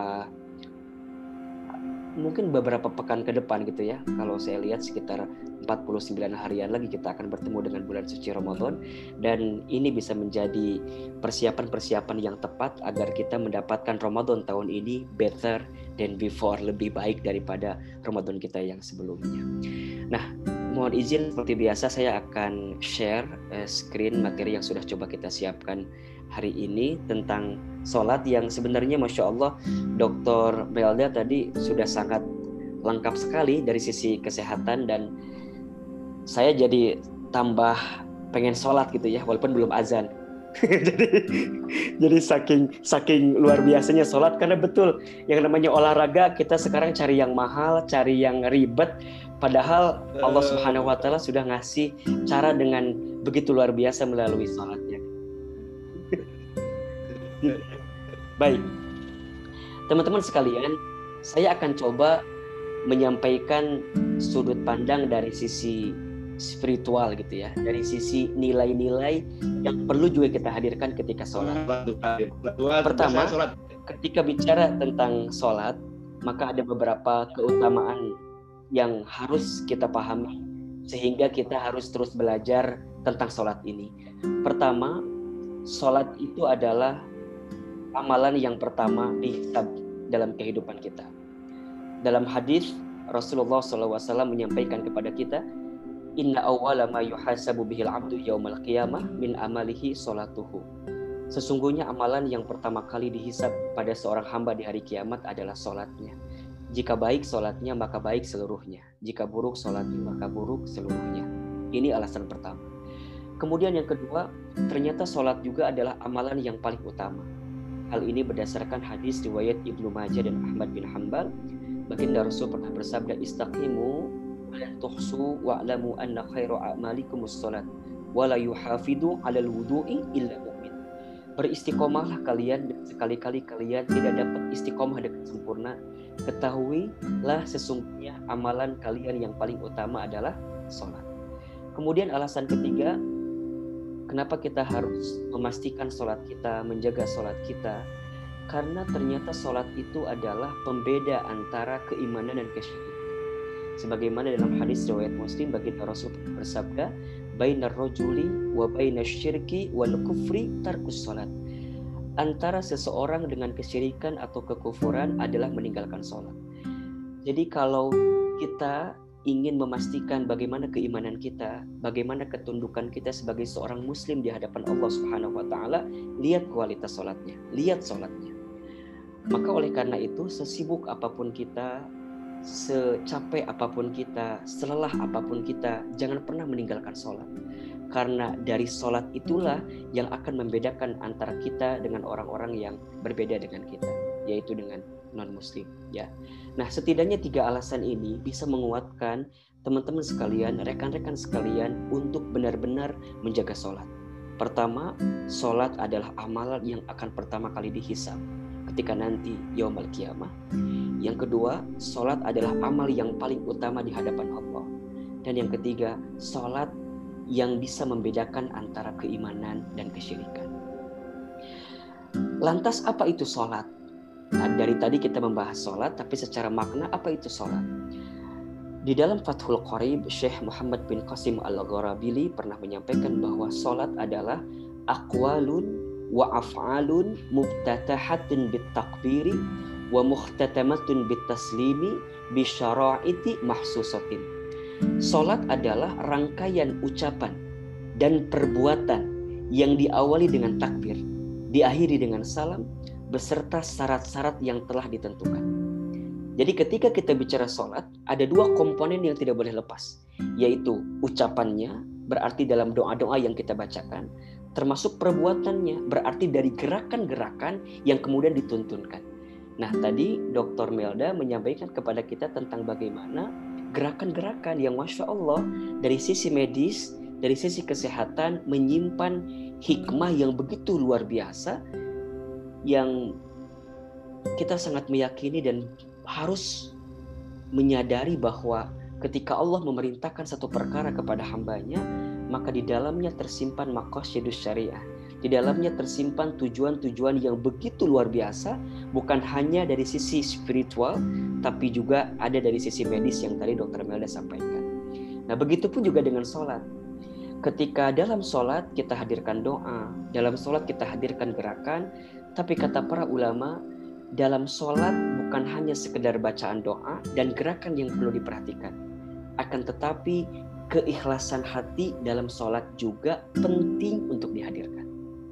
beberapa pekan ke depan gitu ya. Kalau saya lihat sekitar 49 harian lagi kita akan bertemu dengan bulan suci Ramadan, dan ini bisa menjadi persiapan yang tepat agar kita mendapatkan Ramadan tahun ini better than before, lebih baik daripada Ramadan kita yang sebelumnya. Nah, mohon izin seperti biasa saya akan share screen materi yang sudah coba kita siapkan hari ini tentang sholat, yang sebenarnya Masya Allah Dr. Melda tadi sudah sangat lengkap sekali dari sisi kesehatan, dan saya jadi tambah pengen sholat gitu ya, walaupun belum azan. jadi saking luar biasanya sholat, karena betul yang namanya olahraga kita sekarang cari yang mahal, cari yang ribet, padahal Allah Subhanahu wa taala sudah ngasih cara dengan begitu luar biasa melalui sholatnya. Baik, teman-teman sekalian, saya akan coba menyampaikan sudut pandang dari sisi spiritual gitu ya, dari sisi nilai-nilai yang perlu juga kita hadirkan ketika sholat. Pertama, ketika bicara tentang sholat, maka ada beberapa keutamaan yang harus kita pahami sehingga kita harus terus belajar tentang sholat ini. Pertama, sholat itu adalah amalan yang pertama dihisab dalam kehidupan kita. Dalam hadis Rasulullah SAW menyampaikan kepada kita, Inna awwala ma yuhasabu bihil abdu yaumal qiyamah min amalihi sholatuhu. Sesungguhnya amalan yang pertama kali dihisab pada seorang hamba di hari kiamat adalah sholatnya. Jika baik sholatnya, maka baik seluruhnya. Jika buruk sholatnya, maka buruk seluruhnya. Ini alasan pertama. Kemudian yang kedua, ternyata sholat juga adalah amalan yang paling utama. Hal ini berdasarkan hadis riwayat Ibnu Majah dan Ahmad bin Hanbal. Baginda Rasul pernah bersabda, istaqimu wa la tuhsu wa'lamu anna khairu a'malikumus sholat wa la yuhafidu 'alal wudu'i illa mu'min. Beristiqomahlah kalian, dan sekali-kali kalian tidak dapat istiqomah dengan sempurna, ketahuilah sesungguhnya amalan kalian yang paling utama adalah sholat. Kemudian alasan ketiga, kenapa kita harus memastikan sholat kita, menjaga sholat kita? Karena ternyata sholat itu adalah pembeda antara keimanan dan kesyirikan. Sebagaimana dalam hadis riwayat Muslim, baginda Rasul bersabda, bainar rajuli wa bainasyirki wal kufri tarkus sholat. Antara seseorang dengan kesyirikan atau kekufuran adalah meninggalkan sholat. Jadi kalau kita ingin memastikan bagaimana keimanan kita, bagaimana ketundukan kita sebagai seorang muslim di hadapan Allah Subhanahu wa taala, lihat kualitas sholatnya, lihat sholatnya. Maka oleh karena itu, sesibuk apapun kita, secapek apapun kita, selelah apapun kita, jangan pernah meninggalkan sholat. Karena dari sholat itulah yang akan membedakan antara kita dengan orang-orang yang berbeda dengan kita, yaitu dengan non-muslim ya. Nah, setidaknya 3 alasan ini bisa menguatkan teman-teman sekalian, rekan-rekan sekalian untuk benar-benar menjaga sholat. Pertama, sholat adalah amalan yang akan pertama kali dihisab ketika nanti yaumul qiyamah. Yang kedua, sholat adalah amal yang paling utama di hadapan Allah. Dan yang ketiga, sholat yang bisa membedakan antara keimanan dan kesyirikan. Lantas apa itu sholat? Nah, dari tadi kita membahas sholat, tapi secara makna apa itu sholat? Di dalam Fathul Qorib, Syekh Muhammad bin Qasim Al-Gharabili pernah menyampaikan bahwa sholat adalah aqwalun wa af'alun muftatahatun bitakbiri wa muhtatamatun bitaslimi bisyara'iti mahsusatin. Sholat adalah rangkaian ucapan dan perbuatan yang diawali dengan takbir, diakhiri dengan salam, beserta syarat-syarat yang telah ditentukan. Jadi ketika kita bicara sholat, ada dua komponen yang tidak boleh lepas, yaitu ucapannya, berarti dalam doa-doa yang kita bacakan, termasuk perbuatannya, berarti dari gerakan-gerakan yang kemudian dituntunkan. Nah, tadi Dr. Melda menyampaikan kepada kita tentang bagaimana gerakan-gerakan yang Masya Allah dari sisi medis, dari sisi kesehatan menyimpan hikmah yang begitu luar biasa, yang kita sangat meyakini dan harus menyadari bahwa ketika Allah memerintahkan satu perkara kepada hambanya, maka di dalamnya tersimpan maqasidus syariah. Di dalamnya tersimpan tujuan-tujuan yang begitu luar biasa, bukan hanya dari sisi spiritual, tapi juga ada dari sisi medis yang tadi Dr. Melda sampaikan. Nah, begitupun juga dengan sholat. Ketika dalam sholat kita hadirkan doa, dalam sholat kita hadirkan gerakan, tapi kata para ulama, dalam sholat bukan hanya sekedar bacaan doa dan gerakan yang perlu diperhatikan. Akan tetapi keikhlasan hati dalam sholat juga penting untuk dihadirkan.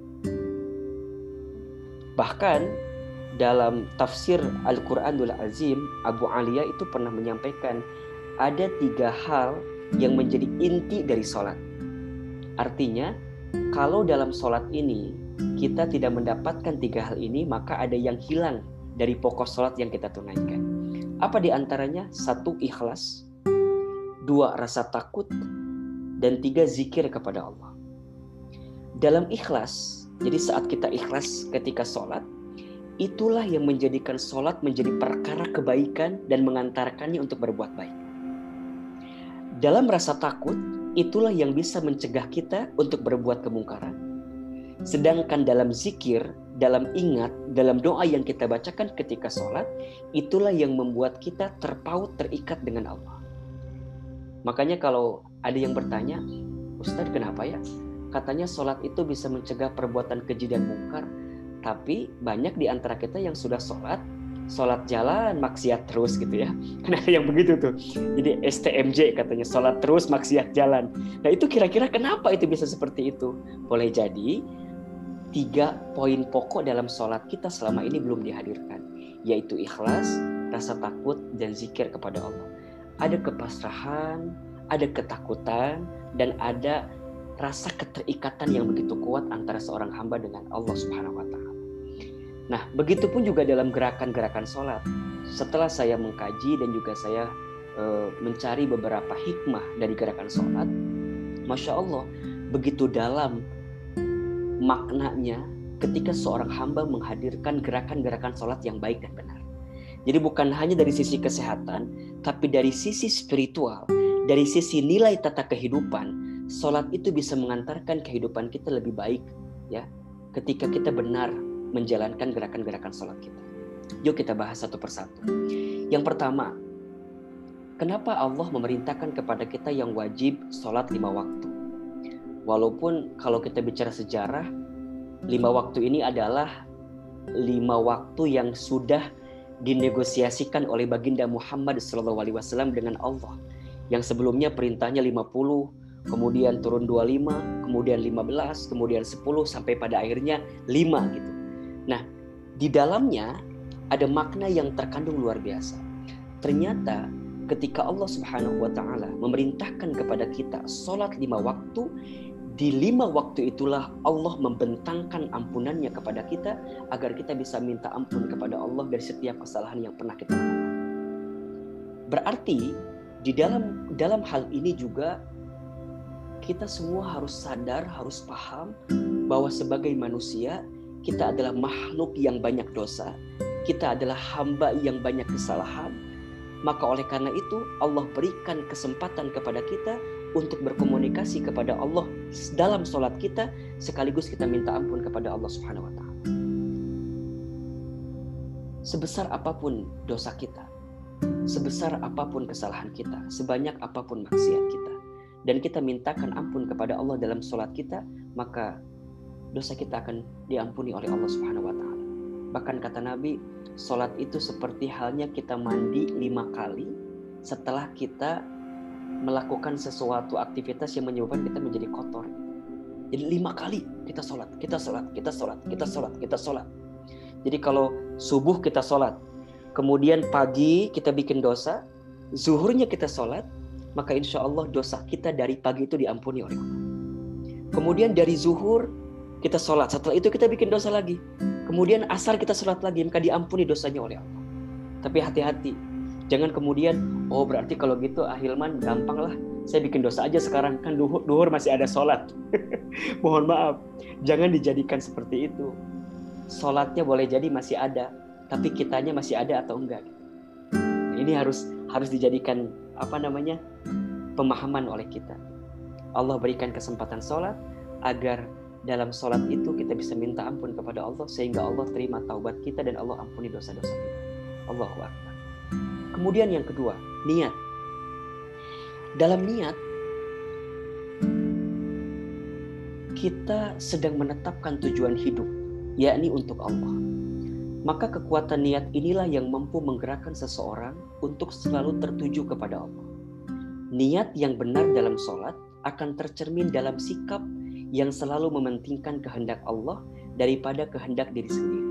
Bahkan dalam tafsir Al-Quranul Azim, Abu Aliyah itu pernah menyampaikan ada 3 hal yang menjadi inti dari sholat. Artinya, kalau dalam sholat ini kita tidak mendapatkan 3 hal ini, maka ada yang hilang dari pokok sholat yang kita tunaikan. Apa di antaranya? 1, ikhlas. 2, rasa takut. Dan 3, zikir kepada Allah. Dalam ikhlas, jadi saat kita ikhlas ketika sholat, itulah yang menjadikan sholat menjadi perkara kebaikan dan mengantarkannya untuk berbuat baik. Dalam rasa takut, itulah yang bisa mencegah kita untuk berbuat kemungkaran. Sedangkan dalam zikir, dalam ingat, dalam doa yang kita bacakan ketika sholat, itulah yang membuat kita terpaut, terikat dengan Allah. Makanya kalau ada yang bertanya, Ustadz kenapa ya? Katanya sholat itu bisa mencegah perbuatan keji dan mungkar. Tapi banyak di antara kita yang sudah sholat jalan, maksiat terus gitu ya. Kan ada yang begitu tuh. Jadi STMJ katanya, sholat terus, maksiat jalan. Nah itu kira-kira kenapa itu bisa seperti itu? Boleh jadi 3 poin pokok dalam sholat kita selama ini belum dihadirkan, yaitu ikhlas, rasa takut, dan zikir kepada Allah. Ada kepasrahan, ada ketakutan, dan ada rasa keterikatan yang begitu kuat antara seorang hamba dengan Allah Subhanahu wa Ta'ala. Nah, begitupun juga dalam gerakan-gerakan sholat. Setelah saya mengkaji dan juga saya mencari beberapa hikmah dari gerakan sholat, Masya Allah, begitu dalam maknanya ketika seorang hamba menghadirkan gerakan-gerakan sholat yang baik dan benar. Jadi bukan hanya dari sisi kesehatan, tapi dari sisi spiritual, dari sisi nilai tata kehidupan, sholat itu bisa mengantarkan kehidupan kita lebih baik, ya, ketika kita benar menjalankan gerakan-gerakan sholat kita. Yuk kita bahas satu persatu. Yang pertama, kenapa Allah memerintahkan kepada kita yang wajib sholat 5 waktu? Walaupun kalau kita bicara sejarah, 5 waktu ini adalah 5 waktu yang sudah dinegosiasikan oleh baginda Muhammad SAW dengan Allah. Yang sebelumnya perintahnya 50, kemudian turun 25, kemudian 15, kemudian 10, sampai pada akhirnya 5 gitu. Nah, di dalamnya ada makna yang terkandung luar biasa. Ternyata ketika Allah Subhanahu wa Ta'ala memerintahkan kepada kita sholat 5 waktu, di 5 waktu itulah Allah membentangkan ampunannya kepada kita agar kita bisa minta ampun kepada Allah dari setiap kesalahan yang pernah kita lakukan. Berarti di dalam hal ini juga kita semua harus sadar, harus paham bahwa sebagai manusia kita adalah makhluk yang banyak dosa, kita adalah hamba yang banyak kesalahan. Maka oleh karena itu Allah berikan kesempatan kepada kita untuk berkomunikasi kepada Allah dalam sholat kita, sekaligus kita minta ampun kepada Allah Subhanahu wa Ta'ala. Sebesar apapun dosa kita, sebesar apapun kesalahan kita, sebanyak apapun maksiat kita, dan kita mintakan ampun kepada Allah dalam sholat kita, maka dosa kita akan diampuni oleh Allah Subhanahu wa Ta'ala. Bahkan kata Nabi, sholat itu seperti halnya kita mandi 5 kali setelah kita melakukan sesuatu aktivitas yang menyebabkan kita menjadi kotor. Jadi 5 kali kita sholat, kita sholat, kita sholat, kita sholat, kita sholat. Jadi kalau subuh kita sholat, kemudian pagi kita bikin dosa, zuhurnya kita sholat, maka insya Allah dosa kita dari pagi itu diampuni oleh Allah. Kemudian dari zuhur kita sholat, setelah itu kita bikin dosa lagi. Kemudian asar kita sholat lagi, maka diampuni dosanya oleh Allah. Tapi hati-hati, jangan kemudian, oh berarti kalau gitu Ahilman gampang lah, saya bikin dosa aja sekarang, kan duhur masih ada sholat. Mohon maaf, jangan dijadikan seperti itu. Sholatnya boleh jadi masih ada, tapi kitanya masih ada atau enggak. Nah, ini harus dijadikan pemahaman oleh kita. Allah berikan kesempatan sholat agar dalam sholat itu kita bisa minta ampun kepada Allah, sehingga Allah terima taubat kita dan Allah ampuni dosa-dosa kita. Allahu Akbar. Kemudian yang kedua, niat. Dalam niat kita sedang menetapkan tujuan hidup, yakni untuk Allah. Maka kekuatan niat inilah yang mampu menggerakkan seseorang untuk selalu tertuju kepada Allah. Niat yang benar dalam sholat akan tercermin dalam sikap yang selalu mementingkan kehendak Allah daripada kehendak diri sendiri.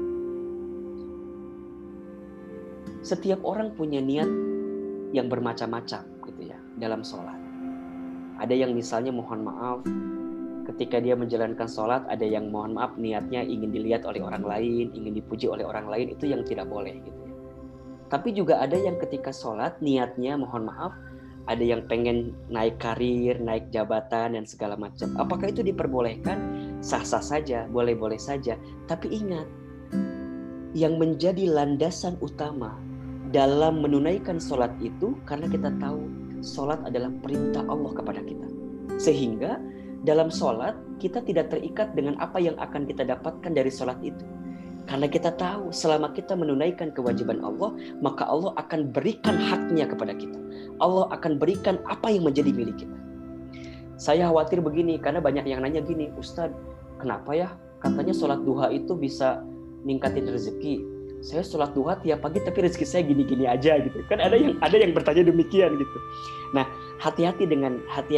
Setiap orang punya niat yang bermacam-macam gitu ya dalam sholat. Ada yang misalnya mohon maaf ketika dia menjalankan sholat, ada yang mohon maaf niatnya ingin dilihat oleh orang lain, ingin dipuji oleh orang lain, itu yang tidak boleh gitu ya. Tapi juga ada yang ketika sholat niatnya mohon maaf, ada yang pengen naik karir, naik jabatan dan segala macam. Apakah itu diperbolehkan? Sah-sah saja, boleh-boleh saja. Tapi ingat, yang menjadi landasan utama dalam menunaikan sholat itu, karena kita tahu sholat adalah perintah Allah kepada kita. Sehingga dalam sholat kita tidak terikat dengan apa yang akan kita dapatkan dari sholat itu. Karena kita tahu selama kita menunaikan kewajiban Allah, maka Allah akan berikan haknya kepada kita. Allah akan berikan apa yang menjadi milik kita. Saya khawatir begini, karena banyak yang nanya gini, Ustadz, kenapa ya katanya sholat duha itu bisa ningkatin rezeki? Saya sholat duha tiap pagi tapi rezeki saya gini-gini aja gitu. Kan ada yang bertanya demikian gitu. Nah, hati-hati dengan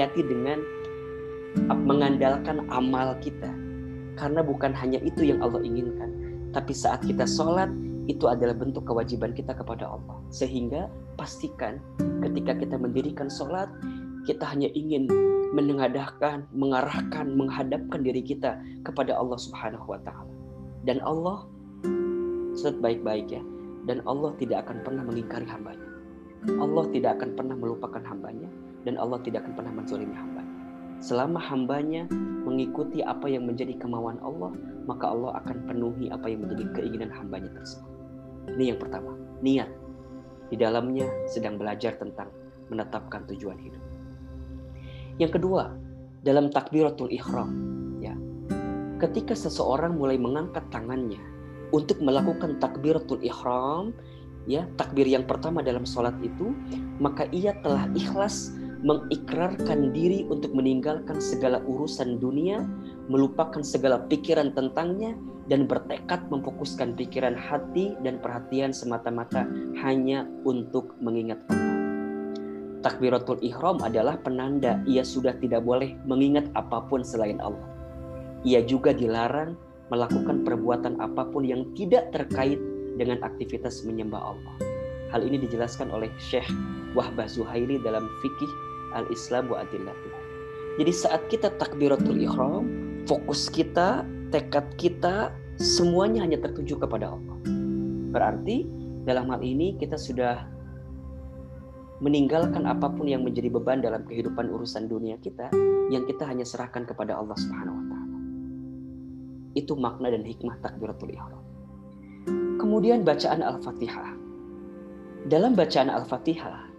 mengandalkan amal kita. Karena bukan hanya itu yang Allah inginkan. Tapi saat kita sholat, itu adalah bentuk kewajiban kita kepada Allah. Sehingga pastikan ketika kita mendirikan sholat, kita hanya ingin menengadahkan, mengarahkan, menghadapkan diri kita kepada Allah Subhanahu wa Ta'ala. Dan Allah, set baik-baik ya, dan Allah tidak akan pernah mengingkari hambanya. Allah tidak akan pernah melupakan hambanya, dan Allah tidak akan pernah menzalimi hambanya. Selama hambanya mengikuti apa yang menjadi kemauan Allah, maka Allah akan penuhi apa yang menjadi keinginan hambanya tersebut. Ini yang pertama, niat. Di dalamnya sedang belajar tentang menetapkan tujuan hidup. Yang kedua, dalam takbiratul ihram, ya. Ketika seseorang mulai mengangkat tangannya untuk melakukan takbiratul ihram, ya, takbir yang pertama dalam sholat itu, maka ia telah ikhlas mengikrarkan diri untuk meninggalkan segala urusan dunia, melupakan segala pikiran tentangnya, dan bertekad memfokuskan pikiran, hati, dan perhatian semata-mata hanya untuk mengingat Allah. Takbiratul ihram adalah penanda ia sudah tidak boleh mengingat apapun selain Allah. Ia juga dilarang melakukan perbuatan apapun yang tidak terkait dengan aktivitas menyembah Allah. Hal ini dijelaskan oleh Syekh Wahbah Zuhaili dalam Fikih Al-Islam wa Adillatuh. Jadi saat kita takbiratul ihram, fokus kita, tekad kita, semuanya hanya tertuju kepada Allah. Berarti dalam hal ini kita sudah meninggalkan apapun yang menjadi beban dalam kehidupan urusan dunia kita, yang kita hanya serahkan kepada Allah Subhanahu wa Ta'ala. Itu makna dan hikmah takbiratul ihram. Kemudian bacaan Al-Fatihah. Dalam bacaan Al-Fatihah,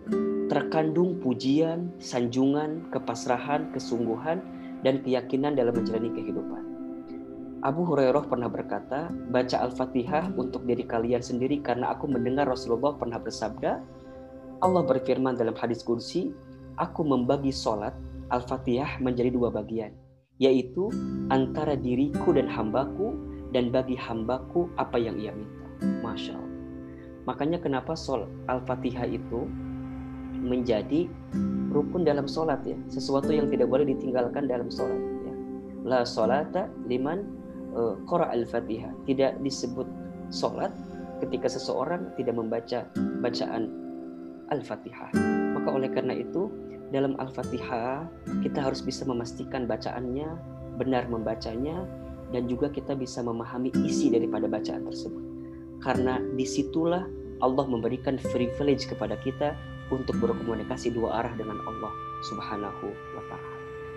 terkandung pujian, sanjungan, kepasrahan, kesungguhan, dan keyakinan dalam menjalani kehidupan. Abu Hurairah pernah berkata, baca Al-Fatihah untuk diri kalian sendiri karena aku mendengar Rasulullah pernah bersabda, Allah berfirman dalam hadis qudsi, aku membagi sholat Al-Fatihah menjadi 2 bagian, yaitu antara diriku dan hambaku, dan bagi hambaku apa yang ia minta. Masya Allah. Makanya kenapa sholat Al-Fatihah itu menjadi rukun dalam sholat ya, sesuatu yang tidak boleh ditinggalkan dalam sholat ya. La sholata liman qara al-Fatihah. Tidak disebut sholat ketika seseorang tidak membaca bacaan Al-Fatihah. Maka oleh karena itu dalam Al-Fatihah kita harus bisa memastikan bacaannya, benar membacanya, dan juga kita bisa memahami isi daripada bacaan tersebut. Karena disitulah Allah memberikan privilege kepada kita untuk berkomunikasi 2 arah dengan Allah Subhanahu wa ta'ala.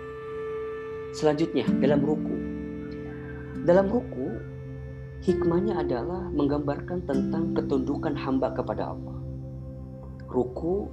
Selanjutnya dalam ruku. Dalam ruku hikmahnya adalah menggambarkan tentang ketundukan hamba kepada Allah. Ruku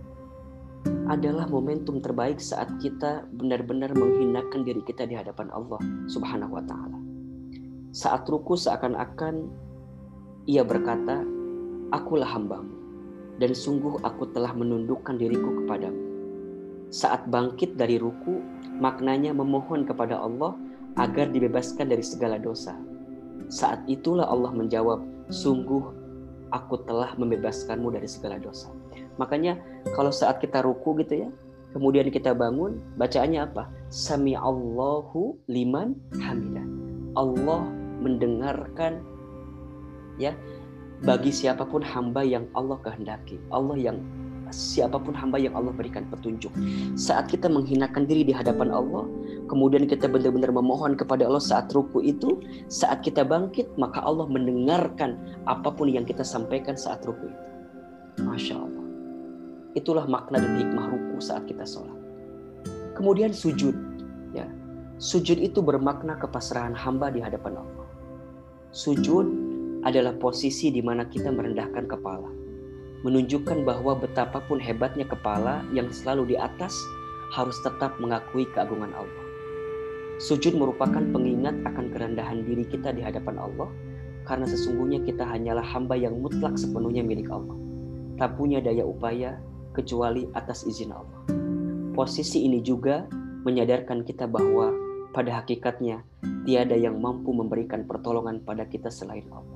adalah momentum terbaik saat kita benar-benar menghinakan diri kita di hadapan Allah Subhanahu wa ta'ala. Saat ruku seakan-akan ia berkata, akulah hambamu, dan sungguh aku telah menundukkan diriku kepadamu. Saat bangkit dari ruku, maknanya memohon kepada Allah agar dibebaskan dari segala dosa. Saat itulah Allah menjawab, sungguh aku telah membebaskanmu dari segala dosa. Makanya kalau saat kita ruku gitu ya, kemudian kita bangun, bacaannya apa? Sami'allahu liman hamidah. Allah mendengarkan ya bagi siapapun hamba yang Allah kehendaki. Siapapun hamba yang Allah berikan petunjuk. Saat kita menghinakan diri di hadapan Allah, kemudian kita benar-benar memohon kepada Allah saat ruku itu, saat kita bangkit, maka Allah mendengarkan apapun yang kita sampaikan saat ruku itu. Masya Allah. Itulah makna dan hikmah ruku saat kita sholat. Kemudian sujud. Ya. Sujud itu bermakna kepasrahan hamba di hadapan Allah. Sujud adalah posisi di mana kita merendahkan kepala, menunjukkan bahwa betapapun hebatnya kepala yang selalu di atas harus tetap mengakui keagungan Allah. Sujud merupakan pengingat akan kerendahan diri kita di hadapan Allah, karena sesungguhnya kita hanyalah hamba yang mutlak sepenuhnya milik Allah, tak punya daya upaya kecuali atas izin Allah. Posisi ini juga menyadarkan kita bahwa pada hakikatnya tiada yang mampu memberikan pertolongan pada kita selain Allah.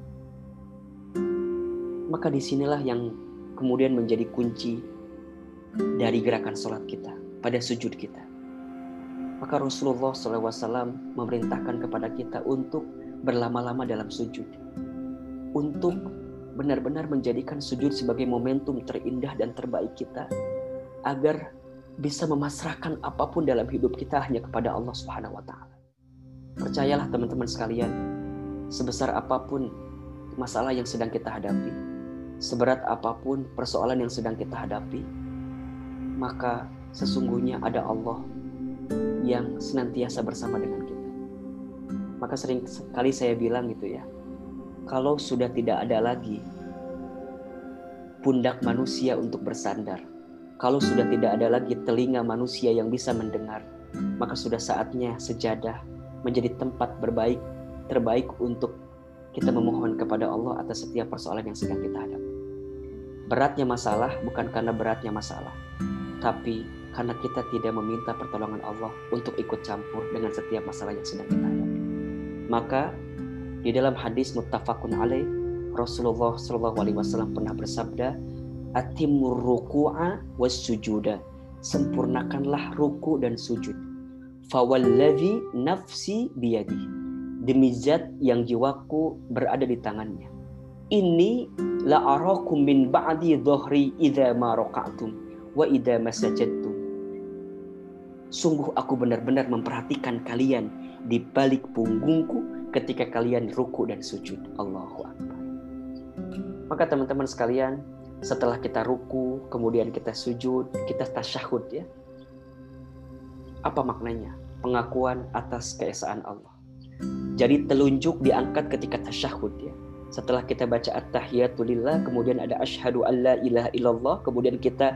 Maka disinilah yang kemudian menjadi kunci dari gerakan sholat kita, pada sujud kita. Maka Rasulullah SAW memerintahkan kepada kita untuk berlama-lama dalam sujud, untuk benar-benar menjadikan sujud sebagai momentum terindah dan terbaik kita, agar bisa memasrahkan apapun dalam hidup kita hanya kepada Allah Subhanahu wa ta'ala. Percayalah teman-teman sekalian, sebesar apapun masalah yang sedang kita hadapi, seberat apapun persoalan yang sedang kita hadapi, maka sesungguhnya ada Allah yang senantiasa bersama dengan kita. Maka sering sekali saya bilang gitu ya, kalau sudah tidak ada lagi pundak manusia untuk bersandar, kalau sudah tidak ada lagi telinga manusia yang bisa mendengar, maka sudah saatnya sejadah menjadi tempat terbaik untuk kita memohon kepada Allah atas setiap persoalan yang sedang kita hadapi. Beratnya masalah bukan karena beratnya masalah, tapi karena kita tidak meminta pertolongan Allah untuk ikut campur dengan setiap masalah yang sedang kita hadapi. Maka di dalam hadis muttafaqun alaih, Rasulullah SAW pernah bersabda, atimur ruku'a was sujuda, sempurnakanlah ruku dan sujud. Fawalladzi nafsi biyadi, demi zat yang jiwaku berada di tangannya. Inni la arakum min ba'di dhahri idza ma raqa'tum wa idza masajadtum. Sungguh aku benar-benar memperhatikan kalian di balik punggungku ketika kalian ruku dan sujud. Allahu Akbar. Maka teman-teman sekalian, setelah kita ruku, kemudian kita sujud, kita tasyahud ya. Apa maknanya? Pengakuan atas keesaan Allah. Jadi telunjuk diangkat ketika tasyahud ya. Setelah kita baca at-tahiyatulillah, kemudian ada asyhadu alla ilaha illallah, kemudian kita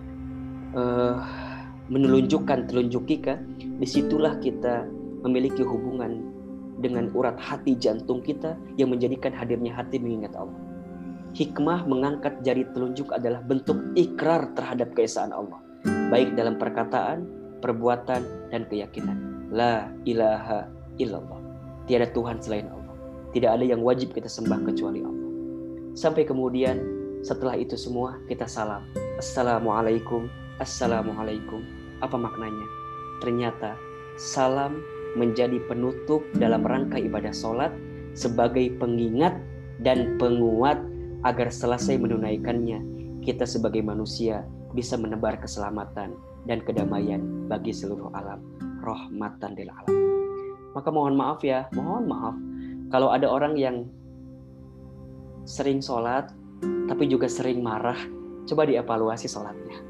menelunjukkan telunjuk kika, disitulah kita memiliki hubungan dengan urat hati jantung kita yang menjadikan hadirnya hati mengingat Allah. Hikmah mengangkat jari telunjuk adalah bentuk ikrar terhadap keesaan Allah, baik dalam perkataan, perbuatan, dan keyakinan. La ilaha illallah. Tiada Tuhan selain Allah. Tidak ada yang wajib kita sembah kecuali Allah. Sampai kemudian setelah itu semua kita salam. Assalamualaikum. Assalamualaikum. Apa maknanya? Ternyata salam menjadi penutup dalam rangka ibadah sholat sebagai pengingat dan penguat agar selesai menunaikannya kita sebagai manusia bisa menebar keselamatan dan kedamaian bagi seluruh alam, rahmatan lil alam. Maka mohon maaf kalau ada orang yang sering sholat tapi juga sering marah, coba dievaluasi sholatnya.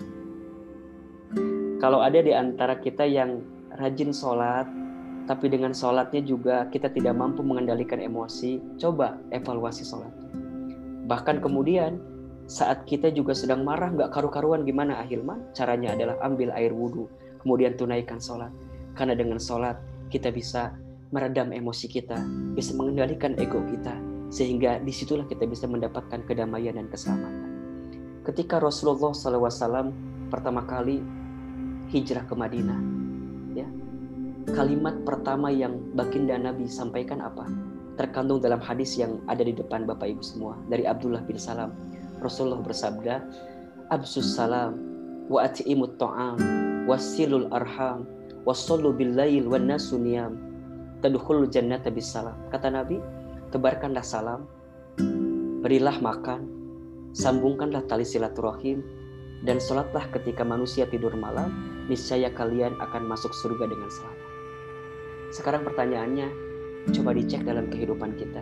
Kalau ada di antara kita yang rajin sholat tapi dengan sholatnya juga kita tidak mampu mengendalikan emosi, coba evaluasi sholatnya. Bahkan kemudian saat kita juga sedang marah, gak karu-karuan gimana Ahilman? Caranya adalah ambil air wudhu, kemudian tunaikan sholat. Karena dengan sholat kita bisa meredam emosi kita, bisa mengendalikan ego kita, sehingga disitulah kita bisa mendapatkan kedamaian dan keselamatan. Ketika Rasulullah SAW pertama kali hijrah ke Madinah, ya, kalimat pertama yang baginda Nabi sampaikan apa? Terkandung dalam hadis yang ada di depan Bapak Ibu semua dari Abdullah bin Salam. Rasulullah bersabda, absus salam wa at'imut ta'am wasilul arham wasallu bil lail wan nasu niyam tadkhulul jannata bis salam. Kata Nabi, tebarkanlah salam, berilah makan, sambungkanlah tali silaturahim, dan sholatlah ketika manusia tidur malam, niscaya kalian akan masuk surga dengan selamat. Sekarang pertanyaannya, coba dicek dalam kehidupan kita.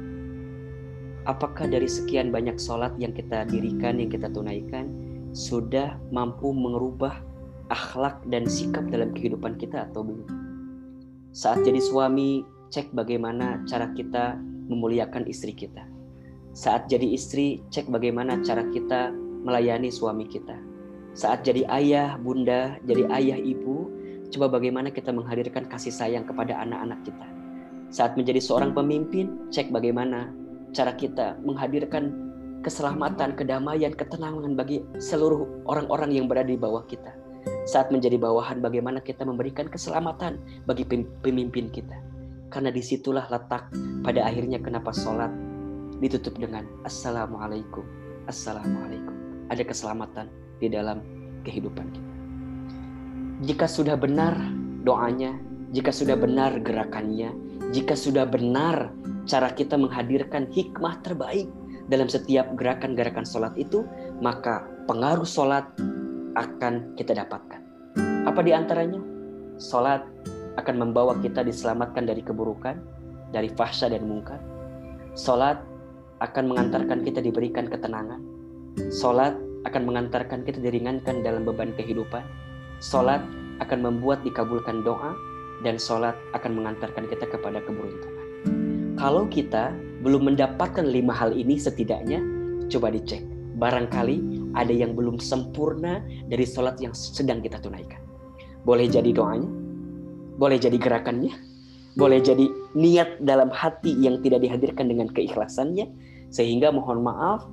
Apakah dari sekian banyak sholat yang kita dirikan, yang kita tunaikan, sudah mampu mengubah akhlak dan sikap dalam kehidupan kita atau belum? Saat jadi suami, cek bagaimana cara kita memuliakan istri kita. Saat jadi istri, cek bagaimana cara kita melayani suami kita. Saat jadi ayah, bunda, jadi ayah, ibu, coba bagaimana kita menghadirkan kasih sayang kepada anak-anak kita. Saat menjadi seorang pemimpin, cek bagaimana cara kita menghadirkan keselamatan, kedamaian, ketenangan bagi seluruh orang-orang yang berada di bawah kita. Saat menjadi bawahan, bagaimana kita memberikan keselamatan bagi pemimpin kita. Karena disitulah letak pada akhirnya kenapa sholat ditutup dengan Assalamualaikum, Assalamualaikum. Ada keselamatan di dalam kehidupan kita. Jika sudah benar doanya, jika sudah benar gerakannya, jika sudah benar cara kita menghadirkan hikmah terbaik dalam setiap gerakan-gerakan sholat itu, maka pengaruh sholat akan kita dapatkan. Apa di antaranya? Sholat akan membawa kita diselamatkan dari keburukan, dari fahsya dan mungkar. Sholat akan mengantarkan kita diberikan ketenangan. Sholat akan mengantarkan kita diringankan dalam beban kehidupan. Sholat akan membuat dikabulkan doa, dan sholat akan mengantarkan kita kepada keberuntungan. Kalau kita belum mendapatkan 5 hal ini setidaknya, coba dicek. Barangkali ada yang belum sempurna dari sholat yang sedang kita tunaikan. Boleh jadi doanya, boleh jadi gerakannya, boleh jadi niat dalam hati yang tidak dihadirkan dengan keikhlasannya, sehingga mohon maaf,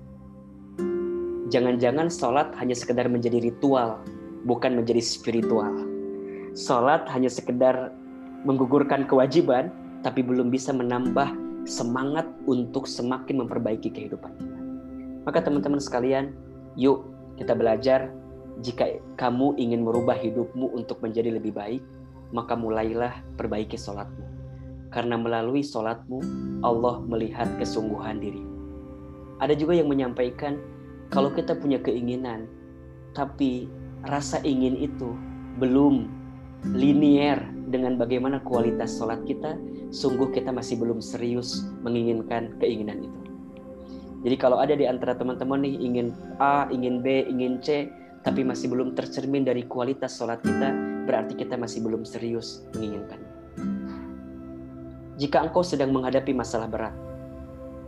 jangan-jangan sholat hanya sekedar menjadi ritual, bukan menjadi spiritual. Sholat hanya sekedar menggugurkan kewajiban, tapi belum bisa menambah semangat untuk semakin memperbaiki kehidupan kita. Maka teman-teman sekalian, yuk kita belajar. Jika kamu ingin merubah hidupmu untuk menjadi lebih baik, maka mulailah perbaiki sholatmu. Karena melalui sholatmu, Allah melihat kesungguhan diri. Ada juga yang menyampaikan, kalau kita punya keinginan, tapi rasa ingin itu belum linier dengan bagaimana kualitas sholat kita, sungguh kita masih belum serius menginginkan keinginan itu. Jadi kalau ada di antara teman-teman nih ingin A, ingin B, ingin C, tapi masih belum tercermin dari kualitas sholat kita, berarti kita masih belum serius menginginkannya. Jika engkau sedang menghadapi masalah berat,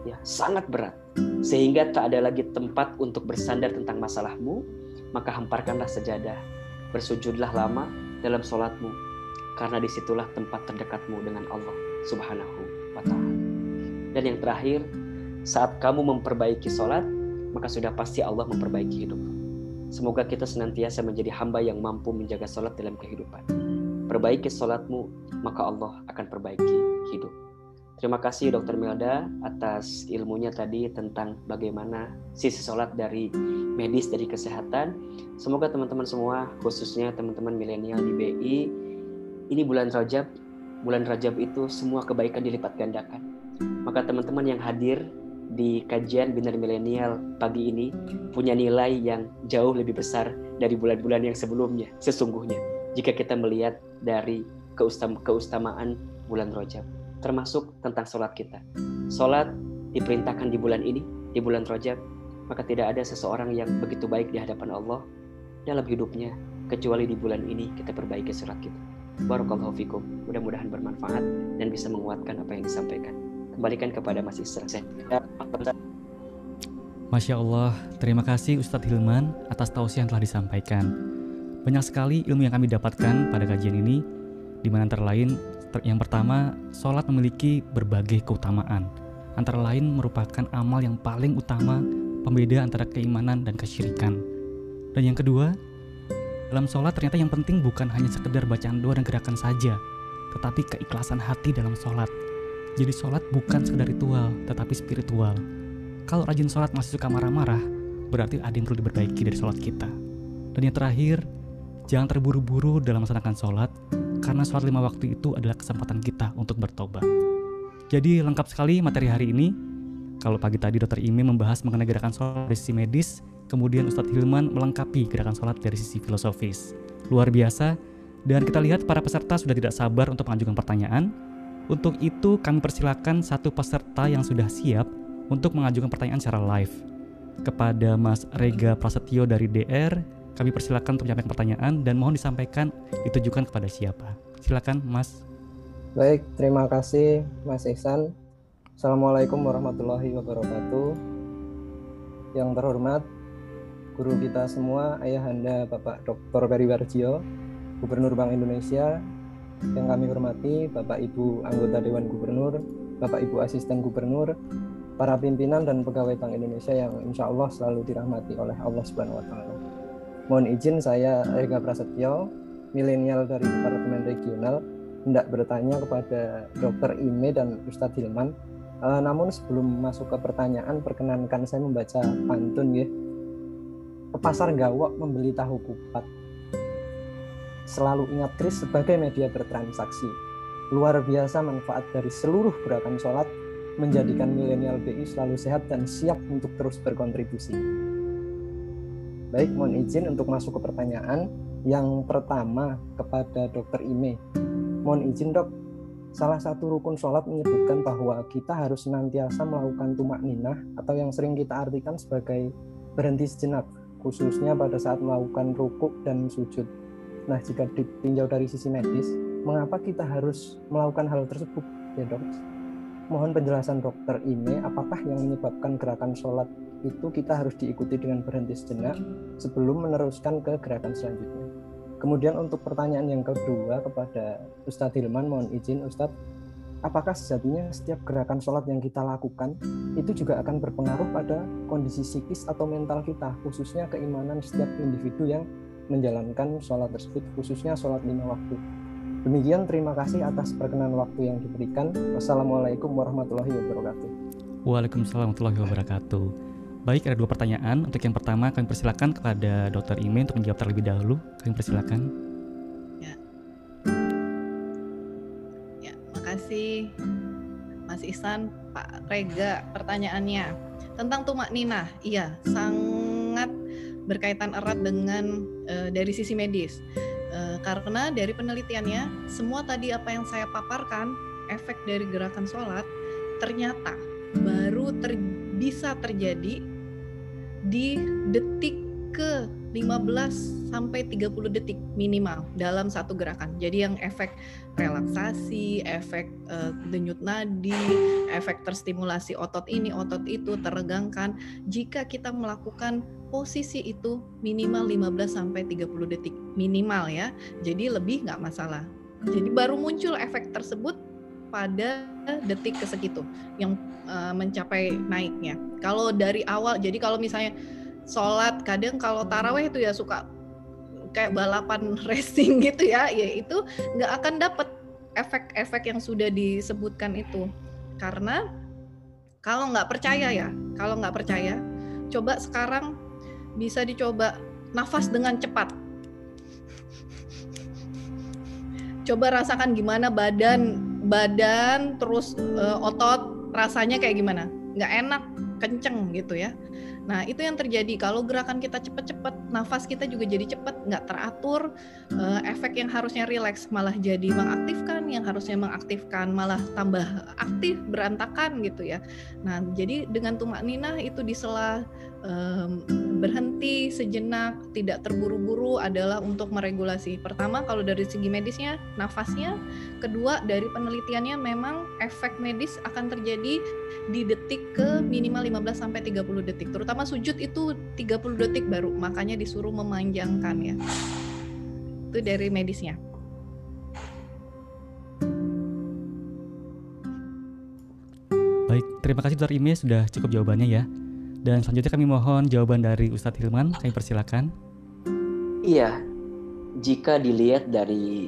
ya, sangat berat, sehingga tak ada lagi tempat untuk bersandar tentang masalahmu, maka hamparkanlah sejadah, bersujudlah lama dalam sholatmu, karena disitulah tempat terdekatmu dengan Allah Subhanahu wa Ta'ala. Dan yang terakhir, saat kamu memperbaiki sholat, maka sudah pasti Allah memperbaiki hidup. Semoga kita senantiasa menjadi hamba yang mampu menjaga sholat dalam kehidupan. Perbaiki sholatmu, maka Allah akan perbaiki hidup. Terima kasih Dr. Melda atas ilmunya tadi tentang bagaimana sisi sholat dari medis, dari kesehatan. Semoga teman-teman semua, khususnya teman-teman milenial di BI, ini bulan Rajab. Bulan Rajab itu semua kebaikan dilipat gandakan. Maka teman-teman yang hadir di kajian Binar Milenial pagi ini punya nilai yang jauh lebih besar dari bulan-bulan yang sebelumnya sesungguhnya, jika kita melihat dari keustamaan bulan Rajab, termasuk tentang sholat kita. Sholat diperintahkan di bulan ini, di bulan Rajab, maka tidak ada seseorang yang begitu baik di hadapan Allah dalam hidupnya kecuali di bulan ini kita perbaiki sholat kita. Barakallahu fikum. Mudah-mudahan bermanfaat dan bisa menguatkan apa yang disampaikan. Kembalikan kepada Mas Isra. Masya Allah, terima kasih Ustadz Hilman atas tausiah yang telah disampaikan. Banyak sekali ilmu yang kami dapatkan pada kajian ini, di mana antara lain yang pertama, sholat memiliki berbagai keutamaan. Antara lain merupakan amal yang paling utama pembeda antara keimanan dan kesyirikan. Dan yang kedua, dalam sholat ternyata yang penting bukan hanya sekedar bacaan doa dan gerakan saja, tetapi keikhlasan hati dalam sholat. Jadi sholat bukan sekedar ritual, tetapi spiritual. Kalau rajin sholat masih suka marah-marah, berarti ada yang perlu diperbaiki dari sholat kita. Dan yang terakhir, jangan terburu-buru dalam melaksanakan sholat, karena sholat 5 waktu itu adalah kesempatan kita untuk bertobat. Jadi lengkap sekali materi hari ini. Kalau pagi tadi Dr. Ime membahas mengenai gerakan sholat dari sisi medis, kemudian Ustadz Hilman melengkapi gerakan sholat dari sisi filosofis. Luar biasa, dan kita lihat para peserta sudah tidak sabar untuk mengajukan pertanyaan. Untuk itu kami persilakan satu peserta yang sudah siap untuk mengajukan pertanyaan secara live. Kepada Mas Rega Prasetyo dari DR, kami persilakan untuk menyampaikan pertanyaan dan mohon disampaikan ditujukan kepada siapa. Silakan Mas. Baik, terima kasih Mas Ihsan. Assalamualaikum warahmatullahi wabarakatuh. Yang terhormat guru kita semua, Ayahanda Bapak Dr. Peri Warjio, Gubernur Bank Indonesia. Yang kami hormati Bapak Ibu anggota Dewan Gubernur, Bapak Ibu asisten gubernur, para pimpinan dan pegawai Bank Indonesia yang insya Allah selalu dirahmati oleh Allah Subhanahu wa Ta'ala. Mohon izin, saya Rega Prasetyo, milenial dari Departemen Regional, hendak bertanya kepada Dr. Ime dan Ustadz Hilman. Namun sebelum masuk ke pertanyaan, perkenankan saya membaca pantun ya. Ke pasar gawok membeli tahu kupat, selalu ingat kris sebagai media bertransaksi. Luar biasa manfaat dari seluruh gerakan sholat, menjadikan milenial BI selalu sehat dan siap untuk terus berkontribusi. Baik, mohon izin untuk masuk ke pertanyaan. Yang pertama kepada Dr. Ime. Mohon izin dok, salah satu rukun sholat menyebutkan bahwa kita harus senantiasa melakukan tumak ninah atau yang sering kita artikan sebagai berhenti sejenak, khususnya pada saat melakukan rukuk dan sujud. Nah, jika ditinjau dari sisi medis, mengapa kita harus melakukan hal tersebut ya dok? Mohon penjelasan Dr. Ime, apakah yang menyebabkan gerakan sholat itu kita harus diikuti dengan berhenti sejenak sebelum meneruskan ke gerakan selanjutnya. Kemudian untuk pertanyaan yang kedua kepada Ustadz Hilman, mohon izin Ustadz, apakah sejatinya setiap gerakan sholat yang kita lakukan itu juga akan berpengaruh pada kondisi psikis atau mental kita, khususnya keimanan setiap individu yang menjalankan sholat tersebut, khususnya sholat 5 waktu. Demikian, terima kasih atas perkenan waktu yang diberikan. Wassalamualaikum warahmatullahi wabarakatuh. Waalaikumsalam warahmatullahi wabarakatuh. Baik, ada 2 pertanyaan. Untuk yang pertama, kami persilakan kepada Dr. Ime untuk menjawab terlebih dahulu. Kami persilakan. Ya, makasih Mas Ihsan, Pak Rega pertanyaannya. Tentang tumak ninah, iya, sangat berkaitan erat dengan dari sisi medis. Karena dari penelitiannya, semua tadi apa yang saya paparkan, efek dari gerakan sholat, ternyata baru bisa terjadi di detik ke 15 sampai 30 detik minimal dalam satu gerakan. Jadi yang efek relaksasi, efek denyut nadi, efek terstimulasi otot ini, otot itu, teregangkan. Jika kita melakukan posisi itu minimal 15 sampai 30 detik minimal ya. Jadi lebih nggak masalah. Jadi baru muncul efek tersebut pada detik kesegitu yang mencapai naiknya. Kalau dari awal, jadi kalau misalnya sholat, kadang kalau taraweh itu ya suka kayak balapan racing gitu ya, itu nggak akan dapat efek-efek yang sudah disebutkan itu. Karena kalau nggak percaya, coba sekarang bisa dicoba nafas dengan cepat. Coba rasakan gimana badan terus otot rasanya kayak gimana, nggak enak, kenceng gitu ya. Nah itu yang terjadi kalau gerakan kita cepet-cepet, nafas kita juga jadi cepet, nggak teratur, efek yang harusnya rileks malah jadi mengaktifkan, yang harusnya mengaktifkan malah tambah aktif, berantakan gitu ya. Nah jadi dengan tumakninah itu di sela berhenti sejenak, tidak terburu-buru adalah untuk meregulasi. Pertama kalau dari segi medisnya, nafasnya. Kedua dari penelitiannya memang efek medis akan terjadi di detik ke minimal 15 sampai 30 detik. Terutama sujud itu 30 detik baru, makanya disuruh memanjangkan ya. Itu dari medisnya. Baik, terima kasih Dr. Ime sudah cukup jawabannya ya. Dan selanjutnya kami mohon jawaban dari Ustadz Hilman, kami persilakan. Iya, jika dilihat dari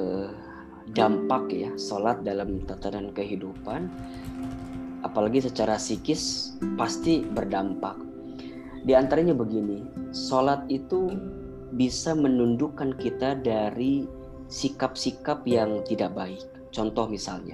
dampak ya sholat dalam tatanan kehidupan, apalagi secara psikis pasti berdampak. Di antaranya begini, sholat itu bisa menundukkan kita dari sikap-sikap yang tidak baik. Contoh misalnya,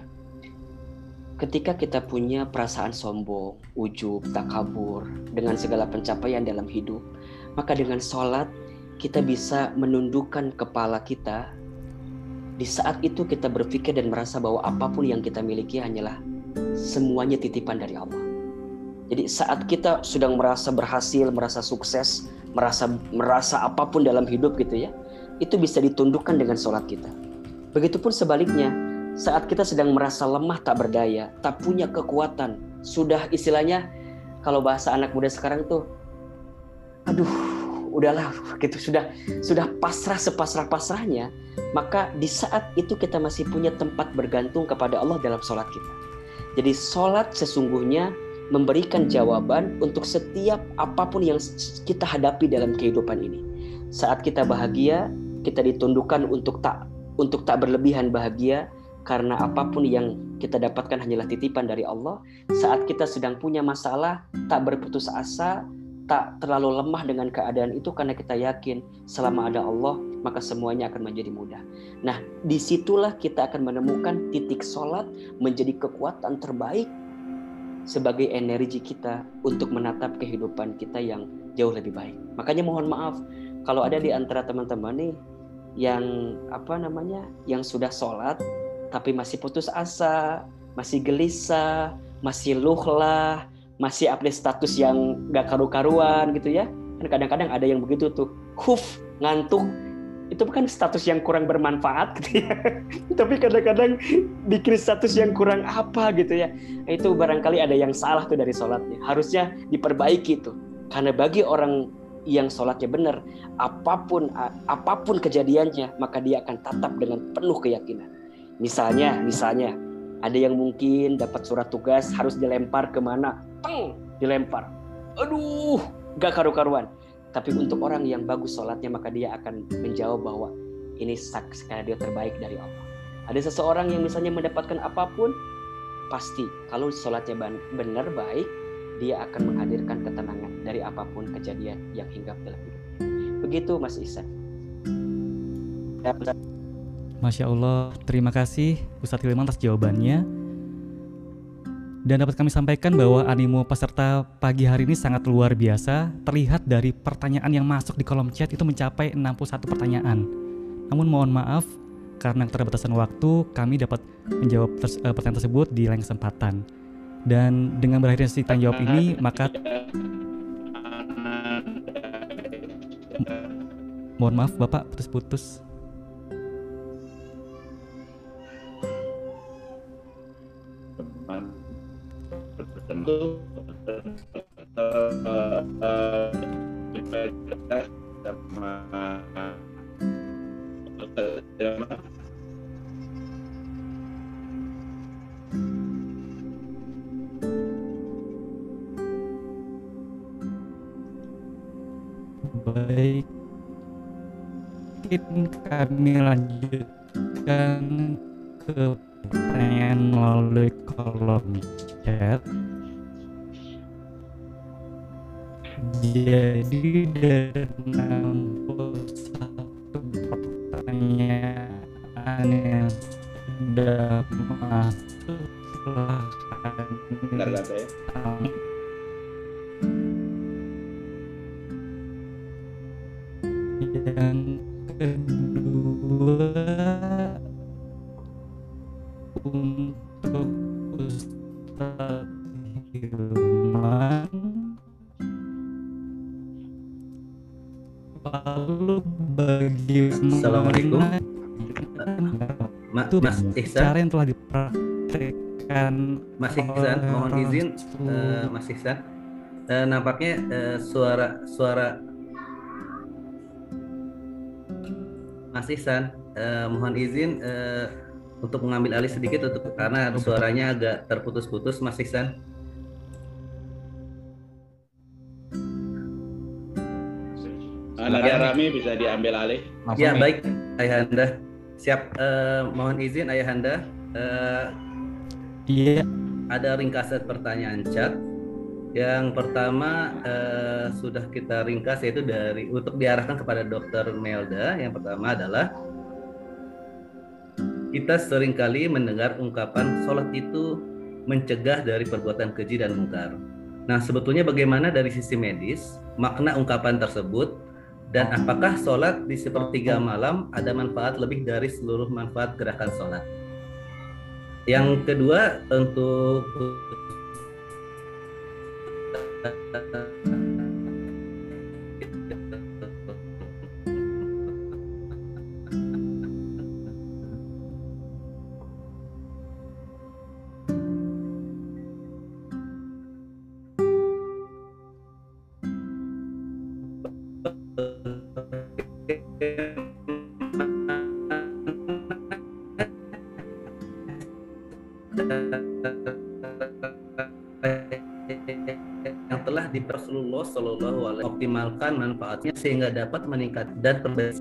ketika kita punya perasaan sombong, ujub, takabur dengan segala pencapaian dalam hidup, maka dengan sholat kita bisa menundukkan kepala kita. Di saat itu kita berpikir dan merasa bahwa apapun yang kita miliki hanyalah semuanya titipan dari Allah. Jadi saat kita sedang merasa berhasil, merasa sukses, merasa apapun dalam hidup gitu ya, itu bisa ditundukkan dengan sholat kita. Begitupun sebaliknya, saat kita sedang merasa lemah, tak berdaya, tak punya kekuatan, sudah istilahnya kalau bahasa anak muda sekarang tuh, aduh, udahlah gitu, sudah pasrah sepasrah-pasrahnya, maka di saat itu kita masih punya tempat bergantung kepada Allah dalam sholat kita. Jadi sholat sesungguhnya memberikan jawaban untuk setiap apapun yang kita hadapi dalam kehidupan ini. Saat kita bahagia, kita ditundukkan untuk tak berlebihan bahagia, karena apapun yang kita dapatkan hanyalah titipan dari Allah. Saat kita sedang punya masalah, tak berputus asa, tak terlalu lemah dengan keadaan itu, karena kita yakin selama ada Allah maka semuanya akan menjadi mudah. Nah, disitulah kita akan menemukan titik sholat menjadi kekuatan terbaik sebagai energi kita untuk menatap kehidupan kita yang jauh lebih baik. Makanya mohon maaf kalau ada di antara teman-teman nih yang yang sudah sholat tapi masih putus asa, masih gelisah, masih luhlah, masih update status yang gak karu-karuan gitu ya. Kan kadang-kadang ada yang begitu tuh, ngantuk. Itu bukan status yang kurang bermanfaat gitu ya. Tapi kadang-kadang bikin status yang kurang apa gitu ya. Itu barangkali ada yang salah tuh dari sholatnya. Harusnya diperbaiki tuh. Karena bagi orang yang sholatnya benar, apapun kejadiannya, maka dia akan tatap dengan penuh keyakinan. Misalnya ada yang mungkin dapat surat tugas harus dilempar kemana, dilempar, aduh gak karu-karuan. Tapi untuk orang yang bagus sholatnya, maka dia akan menjawab bahwa ini skenario terbaik dari Allah. Ada seseorang yang misalnya mendapatkan apapun, pasti kalau sholatnya benar baik, dia akan menghadirkan ketenangan dari apapun kejadian yang hinggap dalam hidup. Begitu Mas Ihsan. Masya Allah, terima kasih Ustadz Hilman atas jawabannya. Dan dapat kami sampaikan bahwa animo peserta pagi hari ini sangat luar biasa. Terlihat dari pertanyaan yang masuk di kolom chat itu mencapai 61 pertanyaan. Namun mohon maaf, karena keterbatasan waktu, kami dapat menjawab pertanyaan tersebut di lain kesempatan. Dan dengan berakhirnya sesi tanya jawab ini, maka Mohon maaf Bapak putus-putus. Tentu Baik, mungkin kami lanjutkan ke pertanyaan melalui kolom chat. Jadi dari 61 pertanyaan yang sudah masuk, silahkan benar kata ya. Yang kedua, untuk Ustadz Hilman, lalu bagi Assalamualaikum. itu Mas Ihsan, cara yang telah dipraktekkan Mas Ihsan, mohon izin, Mas Ihsan, nampaknya suara Mas Ihsan, mohon izin untuk mengambil alih sedikit karena suaranya agak terputus-putus, Mas Ihsan. Nadia Rami bisa diambil alih. Ya baik, Ayahanda. Siap, mohon izin Ayahanda. Iya, Ada ringkasan pertanyaan chat. Yang pertama sudah kita ringkas, yaitu untuk diarahkan kepada Dr. Melda. Yang pertama adalah kita seringkali mendengar ungkapan sholat itu mencegah dari perbuatan keji dan mungkar. Nah, sebetulnya bagaimana dari sisi medis makna ungkapan tersebut, dan apakah sholat di sepertiga malam ada manfaat lebih dari seluruh manfaat gerakan sholat? Yang kedua, untuk yang telah di Rasulullah Shallallahu Alaihi optimalkan manfaatnya sehingga dapat meningkat dan perbaiki.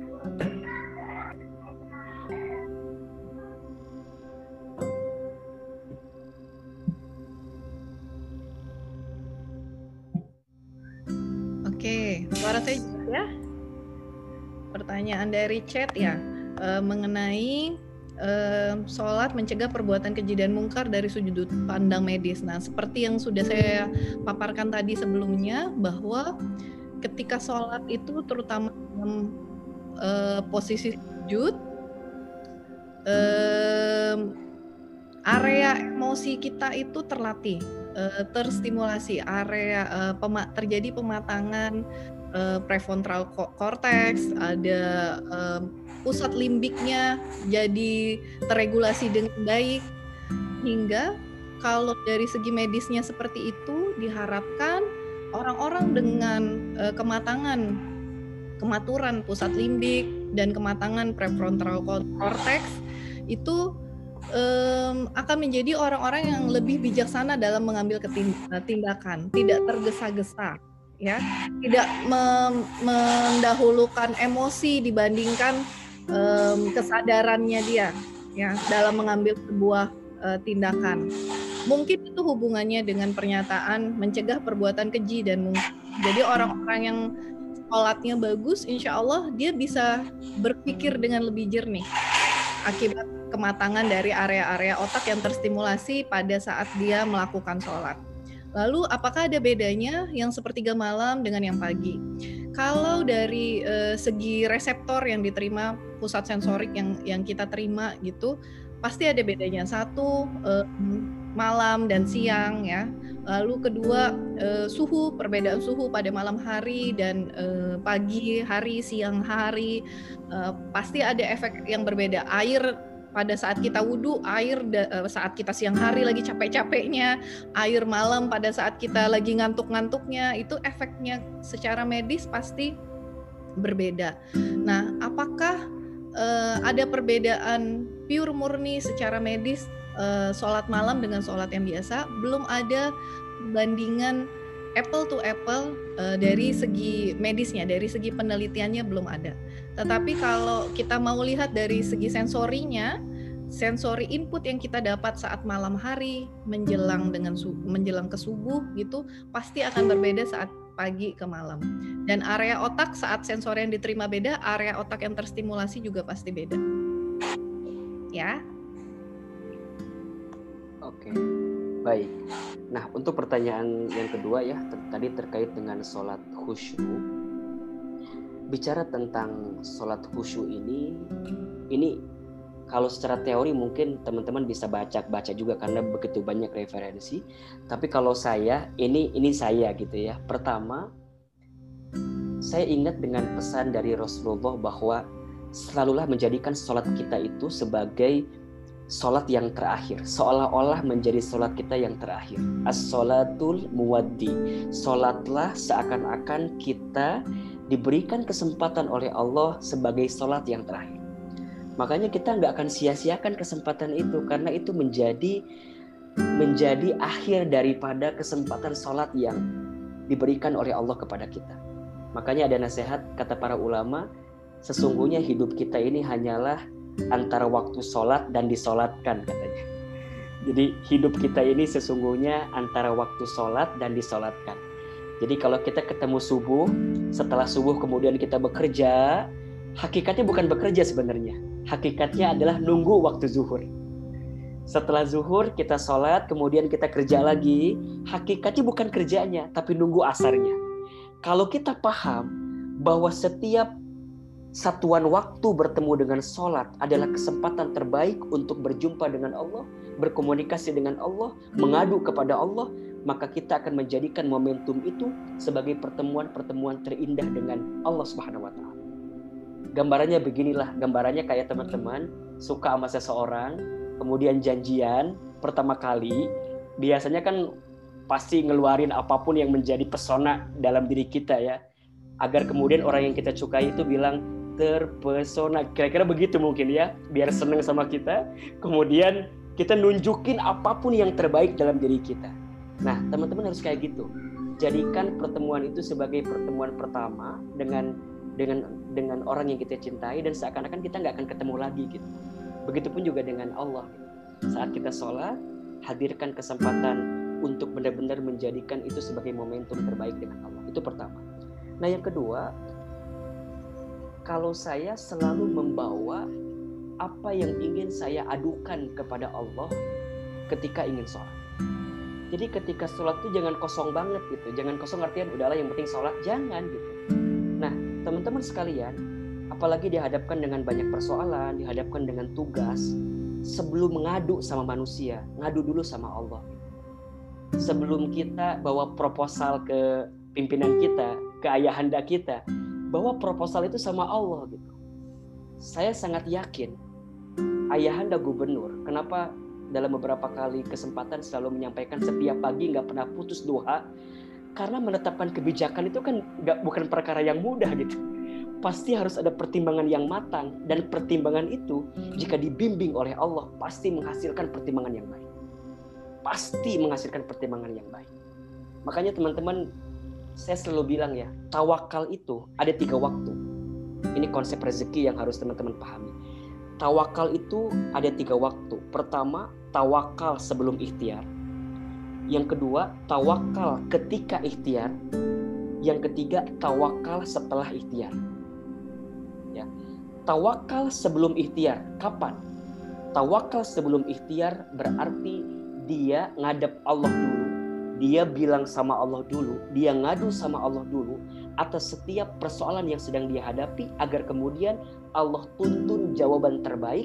Oke, suara saya jelas ya. Pertanyaan dari chat ya, mengenai sholat mencegah perbuatan keji dan mungkar dari sudut pandang medis. Nah, seperti yang sudah saya paparkan tadi sebelumnya, bahwa ketika sholat itu terutama dalam posisi sujud, area emosi kita itu terlatih, terstimulasi, area terjadi pematangan prefrontal cortex, ada pusat limbiknya jadi terregulasi dengan baik, hingga kalau dari segi medisnya seperti itu diharapkan orang-orang dengan kematuran pusat limbik dan kematangan prefrontal cortex itu akan menjadi orang-orang yang lebih bijaksana dalam mengambil tindakan, tidak tergesa-gesa, ya, tidak mendahulukan emosi dibandingkan kesadarannya dia, ya, dalam mengambil sebuah tindakan. Mungkin itu hubungannya dengan pernyataan mencegah perbuatan keji dan mungkar. Jadi orang-orang yang sholatnya bagus, insya Allah dia bisa berpikir dengan lebih jernih akibat kematangan dari area-area otak yang terstimulasi pada saat dia melakukan sholat. Lalu apakah ada bedanya yang sepertiga malam dengan yang pagi? Kalau dari segi reseptor yang diterima, pusat sensorik yang kita terima gitu, pasti ada bedanya. Satu, malam dan siang ya. Lalu kedua, suhu, perbedaan suhu pada malam hari dan pagi hari, siang hari, pasti ada efek yang berbeda. Air pada saat kita wudhu, air saat kita siang hari lagi capek-capeknya, air malam pada saat kita lagi ngantuk-ngantuknya, itu efeknya secara medis pasti berbeda. Nah, apakah ada perbedaan pure murni secara medis sholat malam dengan sholat yang biasa? Belum ada bandingan apple to apple dari segi medisnya, dari segi penelitiannya belum ada. Tetapi kalau kita mau lihat dari segi sensorinya, sensori input yang kita dapat saat malam hari menjelang ke subuh gitu pasti akan berbeda saat pagi ke malam. Dan area otak saat sensori yang diterima beda, area otak yang terstimulasi juga pasti beda. Ya. Oke, baik. Nah, untuk pertanyaan yang kedua ya, tadi terkait dengan sholat khusyuk. Bicara tentang sholat khusyuk ini kalau secara teori mungkin teman-teman bisa baca juga karena begitu banyak referensi. Tapi kalau saya, ini saya gitu ya. Pertama, saya ingat dengan pesan dari Rasulullah bahwa selalulah menjadikan sholat kita itu sebagai sholat yang terakhir, seolah-olah menjadi sholat kita yang terakhir. As-sholatul muwaddi, sholatlah seakan-akan kita diberikan kesempatan oleh Allah sebagai sholat yang terakhir. Makanya kita nggak akan sia-siakan kesempatan itu, karena itu menjadi akhir daripada kesempatan sholat yang diberikan oleh Allah kepada kita. Makanya ada nasihat kata para ulama, sesungguhnya hidup kita ini hanyalah antara waktu sholat dan disolatkan katanya. Jadi hidup kita ini sesungguhnya antara waktu sholat dan disolatkan. Jadi kalau kita ketemu subuh, setelah subuh kemudian kita bekerja, hakikatnya bukan bekerja sebenarnya. Hakikatnya adalah nunggu waktu zuhur. Setelah zuhur kita sholat, kemudian kita kerja lagi. Hakikatnya bukan kerjanya, tapi nunggu asarnya. Kalau kita paham bahwa setiap satuan waktu bertemu dengan sholat adalah kesempatan terbaik untuk berjumpa dengan Allah, berkomunikasi dengan Allah, mengadu kepada Allah, maka kita akan menjadikan momentum itu sebagai pertemuan-pertemuan terindah dengan Allah Subhanahu wa Ta'ala. Gambarannya beginilah, gambarannya kayak teman-teman suka sama seseorang, kemudian janjian pertama kali, biasanya kan pasti ngeluarin apapun yang menjadi pesona dalam diri kita ya, agar kemudian orang yang kita sukai itu bilang terpesona, kira-kira begitu mungkin ya, biar seneng sama kita, kemudian kita nunjukin apapun yang terbaik dalam diri kita. Nah, teman-teman harus kayak gitu. Jadikan pertemuan itu sebagai pertemuan pertama dengan orang yang kita cintai, dan seakan-akan kita nggak akan ketemu lagi gitu. Begitupun juga dengan Allah. Saat kita sholat, hadirkan kesempatan untuk benar-benar menjadikan itu sebagai momentum terbaik dengan Allah. Itu pertama. Nah, yang kedua, kalau saya selalu membawa apa yang ingin saya adukan kepada Allah ketika ingin sholat. Jadi ketika sholat itu jangan kosong banget gitu. Jangan kosong artian udahlah yang penting sholat, jangan gitu. Nah, teman-teman sekalian, apalagi dihadapkan dengan banyak persoalan, dihadapkan dengan tugas, sebelum mengadu sama manusia, ngadu dulu sama Allah. Sebelum kita bawa proposal ke pimpinan kita, ke ayahanda kita, bawa proposal itu sama Allah gitu. Saya sangat yakin ayahanda gubernur, kenapa dalam beberapa kali kesempatan selalu menyampaikan setiap pagi nggak pernah putus doa, karena menetapkan kebijakan itu kan bukan perkara yang mudah gitu. Pasti harus ada pertimbangan yang matang, dan pertimbangan itu jika dibimbing oleh Allah pasti menghasilkan pertimbangan yang baik. Pasti menghasilkan pertimbangan yang baik. Makanya teman-teman, saya selalu bilang ya, tawakal itu ada 3 waktu. Ini konsep rezeki yang harus teman-teman pahami. Tawakal itu ada 3 waktu. Pertama, tawakal sebelum ikhtiar. Yang kedua, tawakal ketika ikhtiar. Yang ketiga, tawakal setelah ikhtiar. Ya. Tawakal sebelum ikhtiar. Kapan? Tawakal sebelum ikhtiar berarti dia ngadep Allah dulu. Dia bilang sama Allah dulu, dia ngadu sama Allah dulu atas setiap persoalan yang sedang dia hadapi, agar kemudian Allah tuntun jawaban terbaik,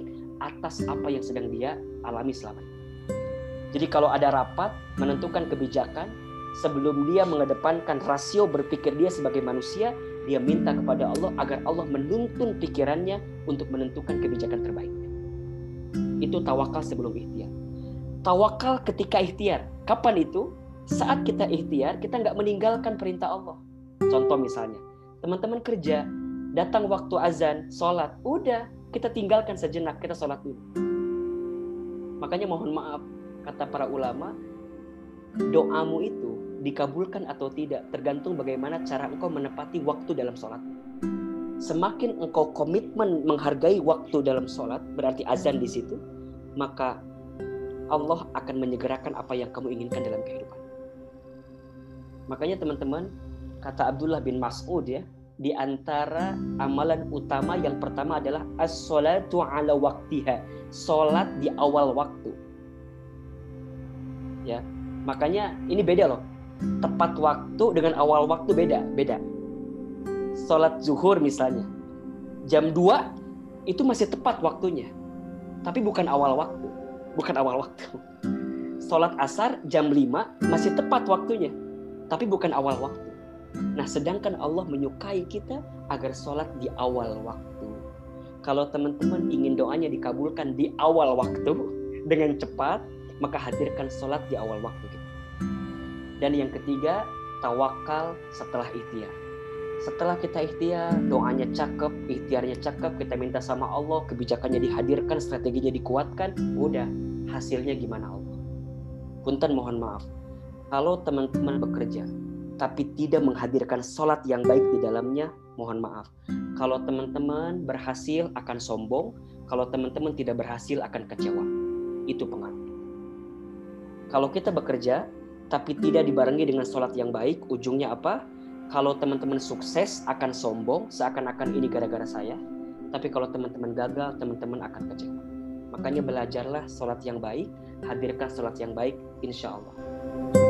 atas apa yang sedang dia alami selama ini. Jadi kalau ada rapat menentukan kebijakan, sebelum dia mengedepankan rasio berpikir dia sebagai manusia, dia minta kepada Allah agar Allah menuntun pikirannya untuk menentukan kebijakan terbaik. Itu tawakal sebelum ikhtiar. Tawakal ketika ikhtiar. Kapan itu? Saat kita ikhtiar, kita nggak meninggalkan perintah Allah. Contoh misalnya, teman-teman kerja, datang waktu azan, sholat, udah kita tinggalkan sejenak, kita sholat dulu. Makanya mohon maaf, kata para ulama, doamu itu dikabulkan atau tidak tergantung bagaimana cara engkau menepati waktu dalam sholat. Semakin engkau komitmen menghargai waktu dalam sholat, berarti azan di situ, maka Allah akan menyegerakan apa yang kamu inginkan dalam kehidupan. Makanya teman-teman, kata Abdullah bin Mas'ud ya, di antara amalan utama yang pertama adalah as-sholatu ala waktiha, sholat di awal waktu. Ya, makanya ini beda loh. Tepat waktu dengan awal waktu beda. Sholat zuhur misalnya, jam 2 itu masih tepat waktunya, tapi bukan awal waktu. Sholat asar jam 5 masih tepat waktunya, tapi bukan awal waktu. Nah, sedangkan Allah menyukai kita agar sholat di awal waktu. Kalau teman-teman ingin doanya dikabulkan di awal waktu dengan cepat, maka hadirkan sholat di awal waktu kita. Dan yang ketiga, tawakal setelah ikhtiar. Setelah kita ikhtiar, doanya cakep, ikhtiarnya cakep, kita minta sama Allah, kebijakannya dihadirkan, strateginya dikuatkan, udah, hasilnya gimana Allah? Punten mohon maaf, kalau teman-teman bekerja, tapi tidak menghadirkan sholat yang baik di dalamnya, mohon maaf. Kalau teman-teman berhasil akan sombong, kalau teman-teman tidak berhasil akan kecewa. Itu pengaruh. Kalau kita bekerja, tapi tidak dibarengi dengan sholat yang baik, ujungnya apa? Kalau teman-teman sukses akan sombong, seakan-akan ini gara-gara saya. Tapi kalau teman-teman gagal, teman-teman akan kecewa. Makanya belajarlah sholat yang baik, hadirkan sholat yang baik, insya Allah.